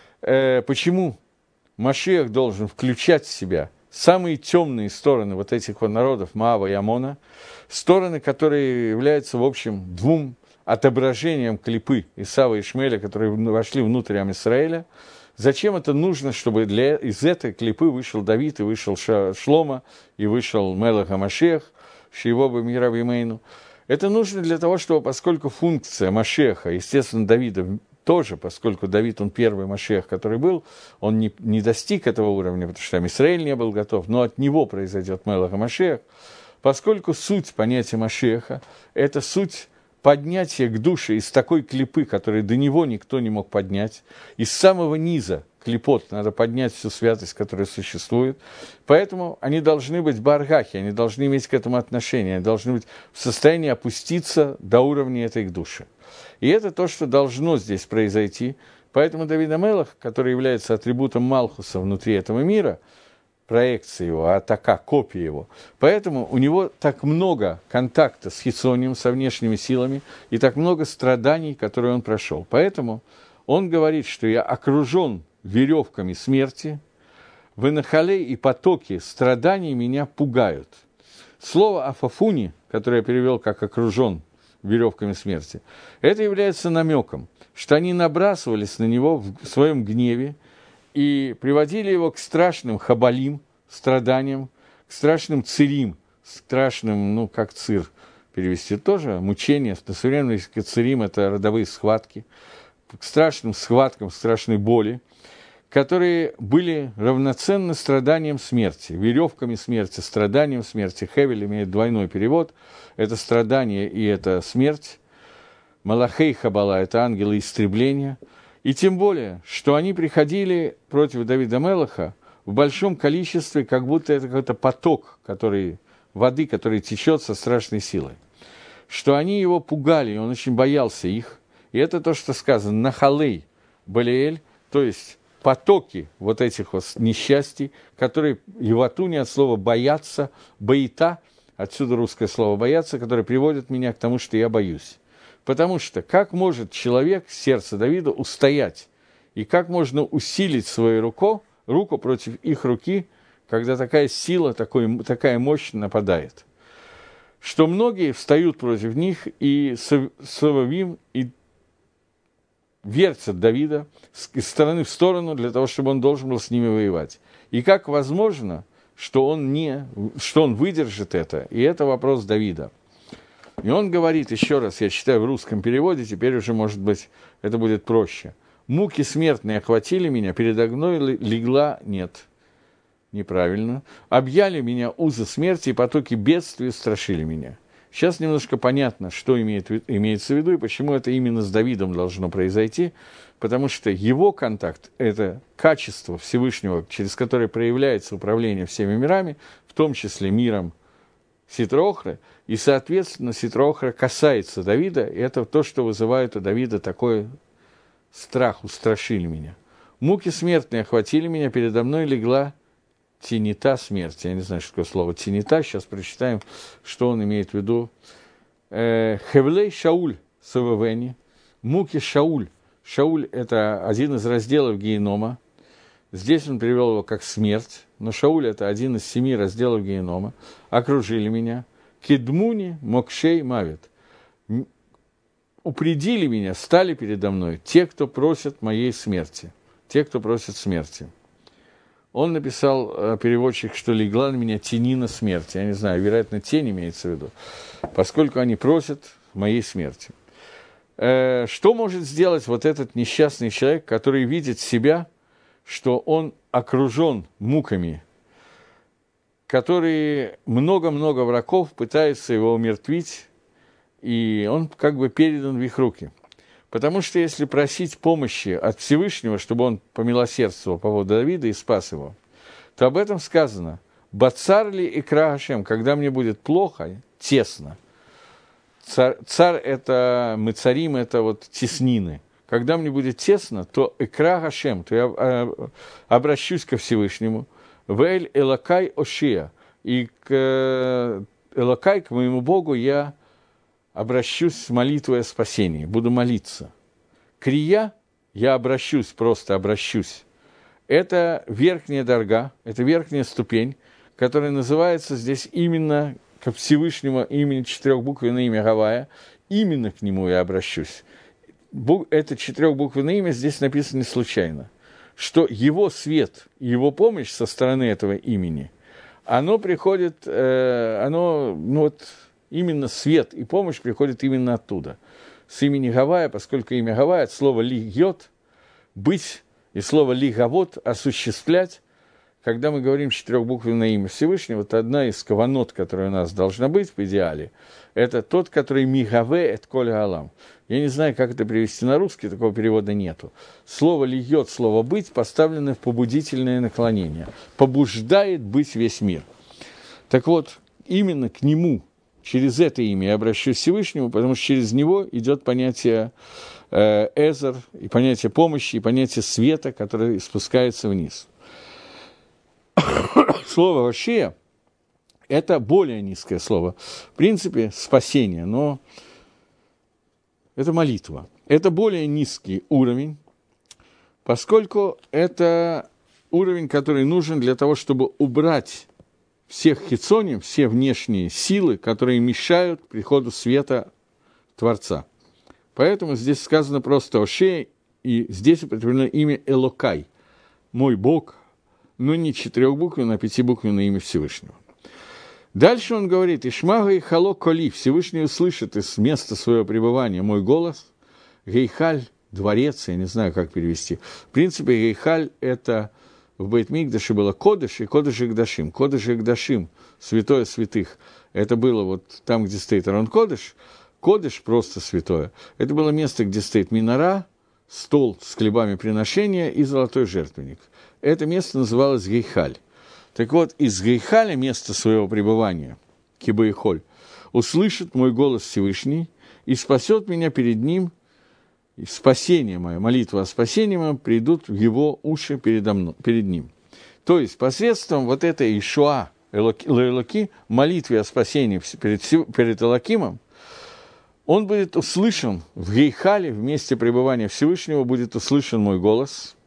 э, почему Машиах должен включать в себя самые темные стороны вот этих вот народов, Моава и Амона, стороны, которые являются, в общем, двум отображением клипы Исава и Ишмаэля, которые вошли внутрь Ам-Исраэля. Зачем это нужно, чтобы для, из этой клипы вышел Давид, и вышел Шломо, и вышел Мелех ха-Машиах, Шейво б'мира б'имейну? Это нужно для того, чтобы, поскольку функция Машиаха, естественно, Давида тоже, поскольку Давид, он первый Машиах, который был, он не, не достиг этого уровня, потому что там Исраэль не был готов, но от него произойдет Мелех ха-Машиах, поскольку суть понятия Машиаха – это суть поднятия к душе из такой клипы, которой до него никто не мог поднять, из самого низа клипот надо поднять всю святость, которая существует, поэтому они должны быть баргахи, они должны иметь к этому отношение, они должны быть в состоянии опуститься до уровня этой души. И это то, что должно здесь произойти. Поэтому Давид ха-Мелех, который является атрибутом Малхуса внутри этого мира, проекция его, атака, копия его, поэтому у него так много контакта с хитсонием, со внешними силами, и так много страданий, которые он прошел. Поэтому он говорит, что я окружен веревками смерти, вынахалей и потоки страданий меня пугают. Слово «афафуни», которое я перевел как «окружен веревками смерти», это является намеком, что они набрасывались на него в своем гневе и приводили его к страшным хабалим, страданиям, к страшным цирим, страшным, ну, как цир перевести тоже, мучения, на современном языке цирим – это родовые схватки, к страшным схваткам, страшной боли, которые были равноценны страданиям смерти, веревками смерти, страданиям смерти. Хевель имеет двойной перевод. Это страдание и это смерть. Малахей Хабала – это ангелы истребления. И тем более, что они приходили против Давида ха-Мелеха в большом количестве, как будто это какой-то поток который, воды, который течет со страшной силой. Что они его пугали, и он очень боялся их. И это то, что сказано «Нахалей Балиэль», то есть потоки вот этих вот несчастий, которые еватуни от слова «бояться», «боита», отсюда русское слово «бояться», которое приводит меня к тому, что я боюсь. Потому что как может человек, сердце Давида, устоять, и как можно усилить свою руку, руку против их руки, когда такая сила, такой, такая мощь нападает? Что многие встают против них и совавим, и вертят Давида из стороны в сторону для того, чтобы он должен был с ними воевать. И как возможно, что он, не, что он выдержит это, и это вопрос Давида. И он говорит, еще раз, я читаю в русском переводе, теперь уже, может быть, это будет проще. «Муки смертные охватили меня, передо мной легла, нет, неправильно, объяли меня узы смерти, и потоки бедствия страшили меня». Сейчас немножко понятно, что имеет, имеется в виду, и почему это именно с Давидом должно произойти, потому что его контакт – это качество Всевышнего, через которое проявляется управление всеми мирами, в том числе миром Ситро-Охры, и, соответственно, Ситро-Охра касается Давида, и это то, что вызывает у Давида такой страх, устрашили меня. «Муки смертные охватили меня, передо мной легла тенита смерти». Я не знаю, что такое слово тенита, сейчас прочитаем, что он имеет в виду. «Хевлей Шауль Сававени», «Муки Шауль». Шауль – это один из разделов Генома. Здесь он перевел его как «смерть», но Шауль – это один из семи разделов Генома. «Окружили меня». «Кидмуни Мокшей Мавит». «Упредили меня, стали передо мной те, кто просят моей смерти». Те, кто просят смерти. Он написал, переводчик, что легла на меня тенина смерти. Я не знаю, вероятно, тень имеется в виду, поскольку они просят моей смерти. Что может сделать вот этот несчастный человек, который видит себя, что он окружен муками, которые много-много врагов пытаются его умертвить, и он как бы передан в их руки? Потому что если просить помощи от Всевышнего, чтобы он помилосердствовал по поводу Давида и спас его, то об этом сказано: «Бацар ли икра Гашем», когда мне будет плохо, тесно. Царь, царь это, мы царим, это вот теснины. Когда мне будет тесно, то икра Гашем, то я обращусь ко Всевышнему, «Вэль элакай ошия», и к элакай, к моему Богу, я обращусь с молитвой о спасении, буду молиться. Крия, я обращусь, просто обращусь. Это верхняя дорога, это верхняя ступень, которая называется здесь именно ко Всевышнему имени четырехбуквенное имя Гавая. Именно к нему я обращусь. Это четырехбуквенное имя здесь написано не случайно, что его свет, его помощь со стороны этого имени, оно приходит, э, оно, ну вот, именно свет и помощь приходит именно оттуда, с имени Гавая, поскольку имя Гавая от слова «ли-йот», «быть», и слово «ли-гавот» – «осуществлять». Когда мы говорим четырехбуквенное имя Всевышнего, это одна из каванот, которая у нас должна быть в идеале. Это тот, который «мигаве эт коль галам». Я не знаю, как это перевести на русский, такого перевода нету. Слово «льет», слово «быть» поставлено в побудительное наклонение. Побуждает быть весь мир. Так вот, именно к нему, через это имя я обращусь к Всевышнему, потому что через него идет понятие э, «эзер», и понятие помощи, и понятие света, которое спускается вниз. Слово «ошия» – это более низкое слово. В принципе, спасение, но это молитва. Это более низкий уровень, поскольку это уровень, который нужен для того, чтобы убрать всех хитсоним, все внешние силы, которые мешают приходу света Творца. Поэтому здесь сказано просто «ошия», и здесь употреблено имя «элокай», «мой Бог», но не четырехбуквенное, а пятибуквенное имя Всевышнего. Дальше он говорит: «Ишмага и хало коли», Всевышний услышит из места своего пребывания мой голос. Гейхаль, дворец, я не знаю, как перевести. В принципе, Гейхаль – это в Бейт-Микдаше было Кодыш и Кодыш и Гдашим. Кодыш и Гдашим, святое святых, это было вот там, где стоит Арон Кодыш. Кодыш просто святое. Это было место, где стоит минора, стол с хлебами приношения и золотой жертвенник. Это место называлось Гейхаль. Так вот, из Гейхаля, места своего пребывания, Кибаихоль, услышит мой голос Всевышний и спасет меня перед ним, и спасение мое, молитва о спасении моем придут в его уши передо мной, перед ним. То есть, посредством вот этой Ишуа, Элоки, молитвы о спасении перед, перед Элокимом, он будет услышан в Гейхале, в месте пребывания Всевышнего, будет услышан мой голос.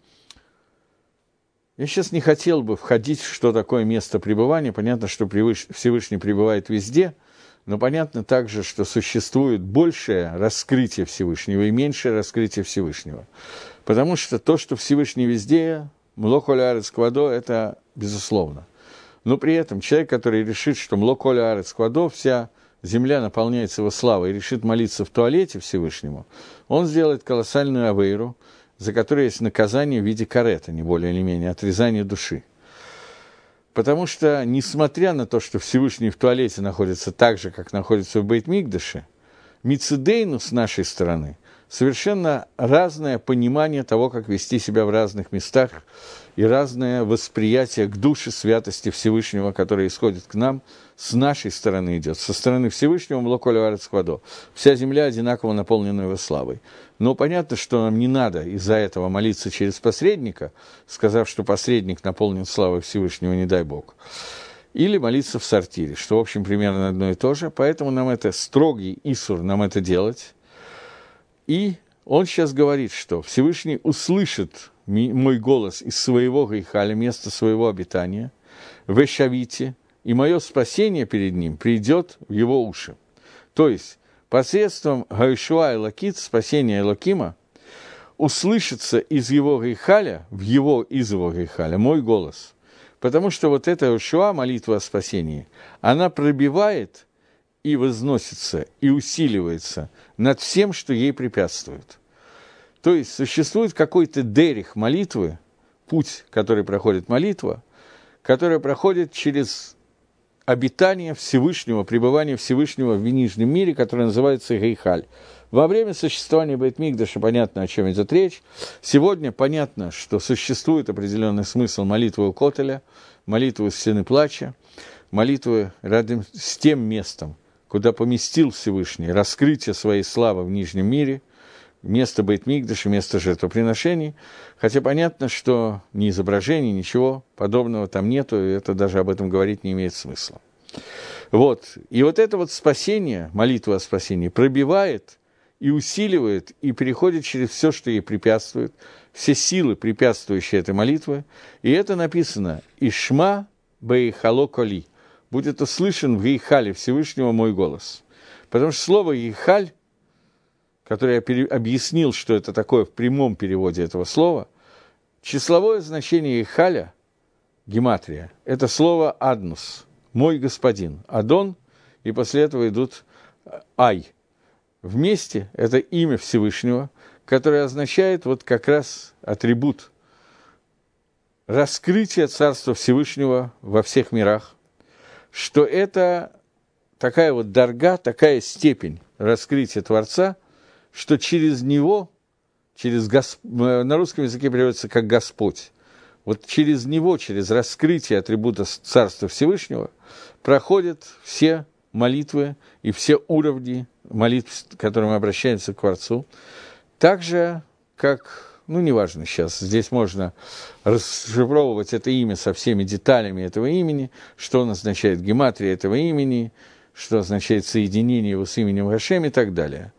Я сейчас не хотел бы входить в что такое место пребывания. Понятно, что Всевышний пребывает везде, но понятно также, что существует большее раскрытие Всевышнего и меньшее раскрытие Всевышнего. Потому что то, что Всевышний везде, мло-коль аарец квадо, это безусловно. Но при этом человек, который решит, что мло-коль аарец квадо, вся земля наполняется его славой, и решит молиться в туалете Всевышнему, он сделает колоссальную авейру, за которой есть наказание в виде карета, не более или менее, отрезание души. Потому что, несмотря на то, что Всевышний в туалете находится так же, как находится в Бейт-Микдаше, мицидейну с нашей стороны совершенно разное понимание того, как вести себя в разных местах, и разное восприятие к душе святости Всевышнего, которое исходит к нам, с нашей стороны идет. Со стороны Всевышнего мло-коль аарец квадо. Вся земля одинаково наполнена его славой. Но понятно, что нам не надо из-за этого молиться через посредника, сказав, что посредник наполнен славой Всевышнего, не дай Бог. Или молиться в сортире, что, в общем, примерно одно и то же. Поэтому нам это строгий исур, нам это делать. И он сейчас говорит, что Всевышний услышит мой голос из своего Гейхаля, места своего обитания, в Эшавите, и мое спасение перед ним придет в его уши. То есть, посредством Гаишуа Элокит, спасения Элокима, услышится из его Гейхаля, в его, из его Гейхаля, мой голос. Потому что вот эта Гаишуа, молитва о спасении, она пробивает и возносится, и усиливается над всем, что ей препятствует. То есть, существует какой-то дерих молитвы, путь, который проходит молитва, которая проходит через обитание Всевышнего, пребывание Всевышнего в нижнем мире, которое называется Гейхаль. Во время существования Бейт-Микдаша понятно, о чем идет речь. Сегодня понятно, что существует определенный смысл молитвы у Котеля, молитвы у Стены Плача, молитвы рядом с тем местом, куда поместил Всевышний раскрытие своей славы в Нижнем мире, место Бейт-Микдаша, место жертвоприношений. Хотя понятно, что ни изображений, ничего подобного там нету, и это даже об этом говорить не имеет смысла. Вот. И вот это вот спасение, молитва о спасении, пробивает и усиливает, и переходит через все, что ей препятствует, все силы, препятствующие этой молитве. И это написано «Ишма бейхало коли» – «Будет услышан в Гейхале Всевышнего мой голос». Потому что слово «Гейхаль», которое я пере... объяснил, что это такое в прямом переводе этого слова, числовое значение Гейхаля, гематрия, это слово «аднус», «мой господин», «адон», и после этого идут «ай». Вместе это имя Всевышнего, которое означает вот как раз атрибут раскрытия Царства Всевышнего во всех мирах, что это такая вот дарга, такая степень раскрытия Творца, что через него, через Госп... на русском языке переводится как «Господь», вот через него, через раскрытие атрибута Царства Всевышнего проходят все молитвы и все уровни молитв, к которым мы обращаемся к Творцу. Так же, как, ну, неважно сейчас, здесь можно расшифровывать это имя со всеми деталями этого имени, что он означает гематрия этого имени, что означает соединение его с именем Гашем и так далее.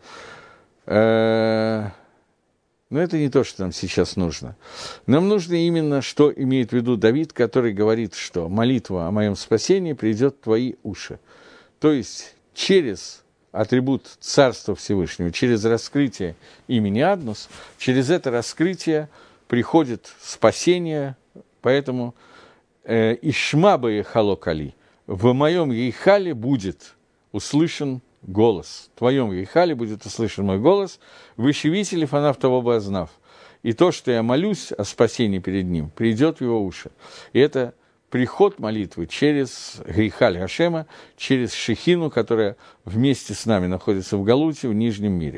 Но это не то, что нам сейчас нужно. Нам нужно именно, что имеет в виду Давид, который говорит, что молитва о моем спасении придет в твои уши. То есть через атрибут Царства Всевышнего, через раскрытие имени Аднус, через это раскрытие приходит спасение, поэтому э, «Ишма бейхало коли» – в моем Ейхале будет услышан голос. В твоем Ейхале будет услышан мой голос, выщевите ли фанав того бы ознав. И то, что я молюсь о спасении перед ним, придет в его уши. И это приход молитвы через Гейхаль Гашема, через Шехину, которая вместе с нами находится в Галуте, в Нижнем мире.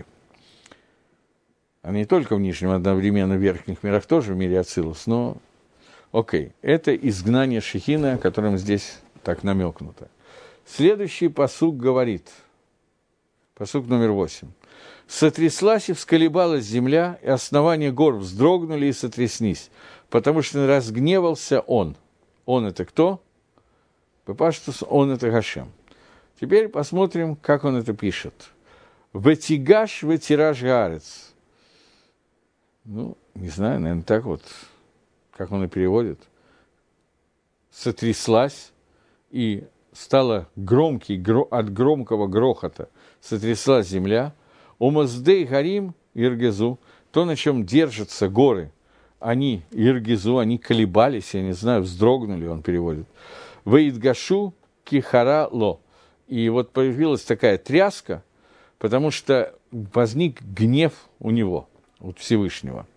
А не только в Нижнем, одновременно в Верхних мирах тоже, в мире Ацилус, но окей. Это изгнание Шехины, о котором здесь так намекнуто. Следующий пасук говорит, пасук номер восемь. «Сотряслась и всколебалась земля, и основания гор вздрогнули и сотряснись, потому что разгневался он». Он это кто? Пепаштус, он это Гашем. Теперь посмотрим, как он это пишет. «Ветигаш ветираж гаарец». Ну, не знаю, наверное, так вот, как он и переводит. «Сотряслась и стала громкий, гро, от громкого грохота сотряслась земля, омаздей гарим иргезу, то, на чем держатся горы, они иргезу, они колебались, я не знаю, вздрогнули, он переводит. Ваидгашу кихара ло. И вот появилась такая тряска, потому что возник гнев у него, у Всевышнего.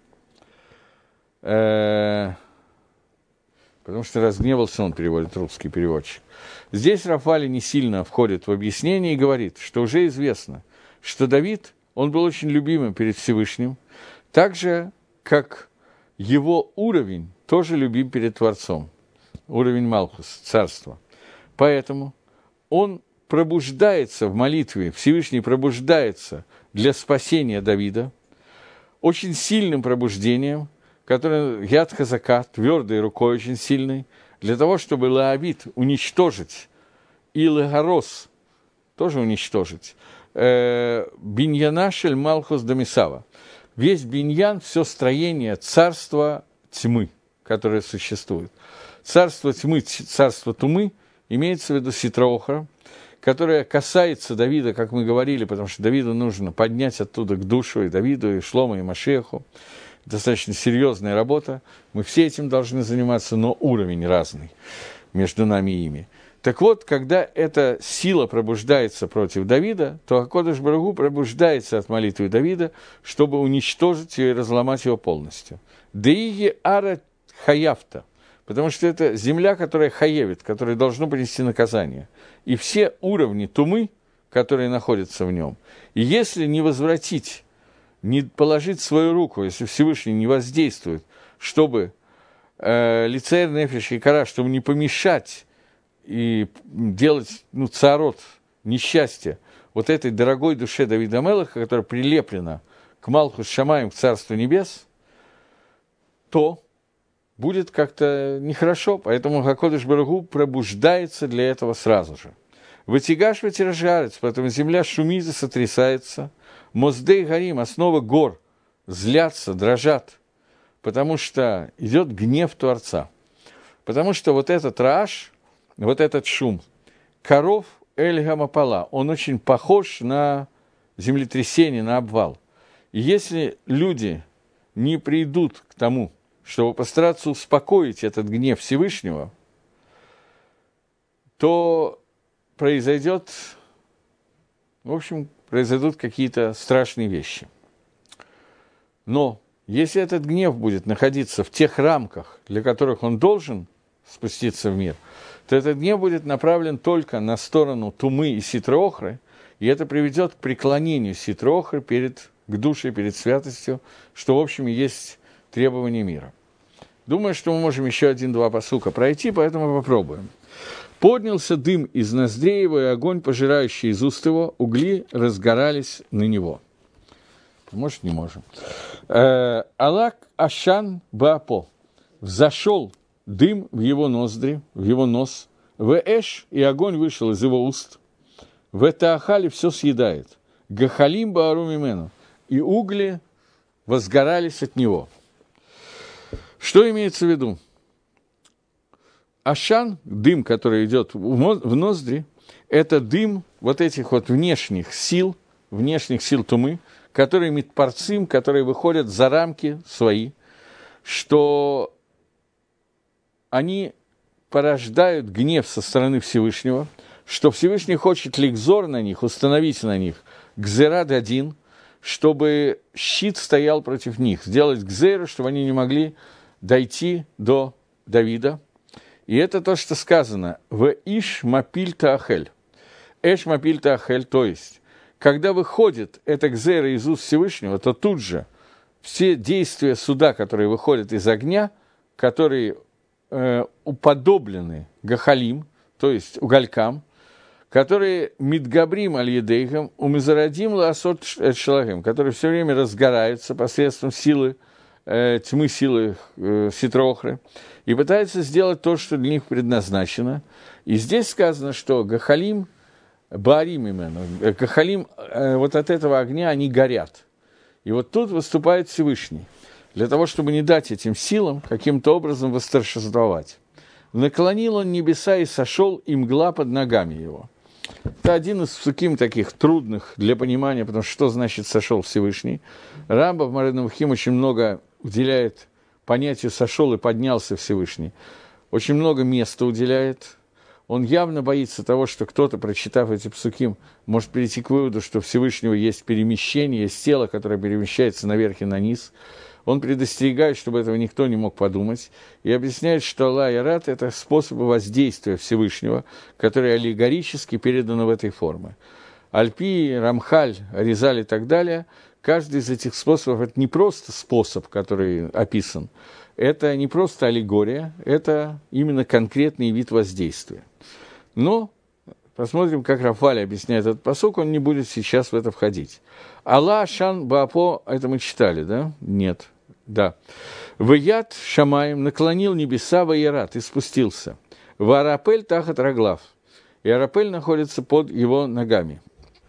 Э-э- потому что разгневался он, переводит русский переводчик. Здесь Рафали не сильно входит в объяснение и говорит, что уже известно, что Давид, он был очень любимым перед Всевышним, так же, как его уровень тоже любим перед Творцом, уровень Малхус, царства. Поэтому он пробуждается в молитве, Всевышний пробуждается для спасения Давида очень сильным пробуждением, которое Яд Хазака, твердой рукой очень сильной, для того, чтобы Лаавит уничтожить и Лагарос тоже уничтожить, э, Биньяна шель Малхус Дамисава. Весь биньян, все строение царства тьмы, которое существует. Царство тьмы, царство тумы, имеется в виду Ситроохра, которое касается Давида, как мы говорили, потому что Давиду нужно поднять оттуда к душу, и Давиду, и Шлому, и Машеху. Достаточно серьезная работа. Мы все этим должны заниматься, но уровень разный между нами и ими. Так вот, когда эта сила пробуждается против Давида, то Акодыш Барух Ху пробуждается от молитвы Давида, чтобы уничтожить ее и разломать его полностью. Деиги ара хаяфта, потому что это земля, которая хаевит, которая должна понести наказание. И все уровни тумы, которые находятся в нем. И если не возвратить, не положить свою руку, если Всевышний не воздействует, чтобы э, лицеер нефеш и кара, чтобы не помешать и делать, ну, царот, несчастье вот этой дорогой душе Давида Мелеха, которая прилеплена к Малхус Шамаим, к Царству Небес, то будет как-то нехорошо, поэтому Хакодыш Барух Ху пробуждается для этого сразу же. Вытягаш вытиражарец, поэтому земля шумит и сотрясается, Моздей Гарим, основы гор, злятся, дрожат, потому что идет гнев Творца. Потому что вот этот рааш, вот этот шум, коров Эль-Гамапала, он очень похож на землетрясение, на обвал. И если люди не придут к тому, чтобы постараться успокоить этот гнев Всевышнего, то произойдет, в общем, произойдут какие-то страшные вещи. Но если этот гнев будет находиться в тех рамках, для которых он должен спуститься в мир, то этот гнев будет направлен только на сторону Тумы и Ситра-Охры, и это приведет к преклонению Ситра-Охры перед к душе, перед святостью, что, в общем, и есть требование мира. Думаю, что мы можем еще один-два пасука пройти, поэтому попробуем. «Поднялся дым из ноздрей его, и огонь, пожирающий из уст его, угли разгорались на него». Может, не можем. «Алак ашан баапо». Взошел дым в его ноздри, в его нос. «В эш», и огонь вышел из его уст. «В таахали» все съедает. «Гахалим баару мимену». И угли возгорались от него. Что имеется в виду? Ашан, дым, который идет в ноздри, это дым вот этих вот внешних сил, внешних сил тумы, которые митпарцим, которые выходят за рамки свои, что они порождают гнев со стороны Всевышнего, что Всевышний хочет ликзор на них, установить на них гзерад один, чтобы щит стоял против них, сделать гзеру, чтобы они не могли дойти до Давида. И это то, что сказано в Иш Мапиль Таахель. Эш Мапиль Таахель, то есть, когда выходит эта гзера из уст Всевышнего, то тут же все действия суда, которые выходят из огня, которые э, уподоблены гахалим, то есть уголькам, которые мидгабрим аль-едейхам, умизарадим лаасот шалахим, которые все время разгораются посредством силы, э, тьмы силы э, Ситра-Охры, и пытаются сделать то, что для них предназначено. И здесь сказано, что гахалим, баарим именно, гахалим, э, вот от этого огня они горят. И вот тут выступает Всевышний, для того, чтобы не дать этим силам каким-то образом восторжествовать. Наклонил он небеса и сошел, и мгла под ногами его. Это один из псуким таких трудных для понимания, потому что что значит «сошел Всевышний». Рамба в Морeh Nevuchim очень много уделяет понятию «сошел» и «поднялся Всевышний». Очень много места уделяет. Он явно боится того, что кто-то, прочитав эти псуким, может прийти к выводу, что Всевышнего есть перемещение, есть тело, которое перемещается наверх и на низ. Он предостерегает, чтобы этого никто не мог подумать, и объясняет, что Аллах и Рад – это способы воздействия Всевышнего, которые аллегорически переданы в этой форме. Альпи, Рамхаль, Аризаль и так далее, каждый из этих способов – это не просто способ, который описан, это не просто аллегория, это именно конкретный вид воздействия. Но посмотрим, как Рафаль объясняет этот пасук, он не будет сейчас в это входить. Аллах Шан Баапо, это мы читали, да? Нет. Да. Ваят Шамаем наклонил небеса Ваярат и спустился. Варапель Тахат Раглав. И Арапель находится под его ногами.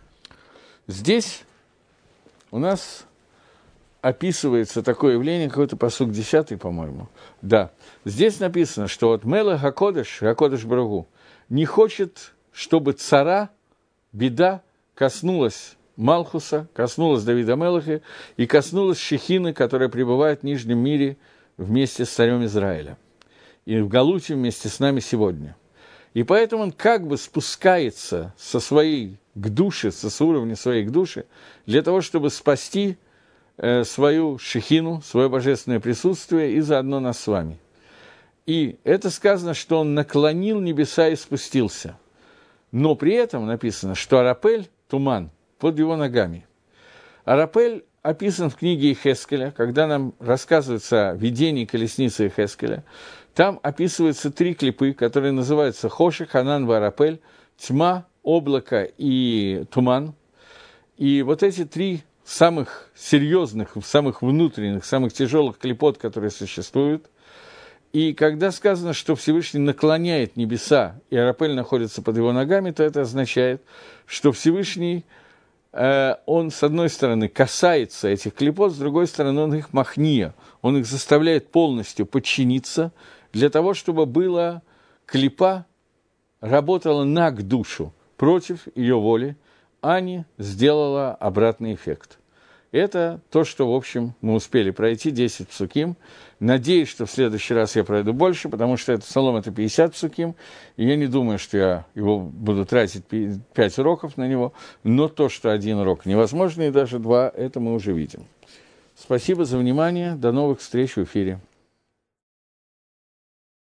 Здесь у нас описывается такое явление, какой-то пасук десятый, по-моему. Да. Здесь написано, что вот Мелех Хакодеш, Хакодеш Барух Ху, не хочет, чтобы цара, беда, коснулась Малхуса, коснулась Давида Мелеха и коснулась Шехины, которая пребывает в Нижнем мире вместе с царем Израиля. И в Галуте вместе с нами сегодня. И поэтому он как бы спускается со своей к душе, со уровня своей к душе, для того, чтобы спасти э, свою Шехину, свое божественное присутствие и заодно нас с вами. И это сказано, что он наклонил небеса и спустился. Но при этом написано, что арапель, туман, под его ногами. Арапель описан в книге Ихескеля, когда нам рассказывается о видении колесницы Ихескеля. Там описываются три клипы, которые называются Хоших, Ханан, Арапель, тьма, облако и туман. И вот эти три самых серьезных, самых внутренних, самых тяжелых клипот, которые существуют. И когда сказано, что Всевышний наклоняет небеса, и Арапель находится под его ногами, то это означает, что Всевышний, э, он, с одной стороны, касается этих клипот, с другой стороны, он их махния, он их заставляет полностью подчиниться, для того, чтобы была клипа, работала на душу против ее воли, а не сделала обратный эффект. Это то, что, в общем, мы успели пройти, десять псуким. Надеюсь, что в следующий раз я пройду больше, потому что этот псалом – это пятьдесят псуким, и я не думаю, что я его буду тратить пять уроков на него, но то, что один урок невозможно, и даже два, это мы уже видим. Спасибо за внимание, до новых встреч в эфире.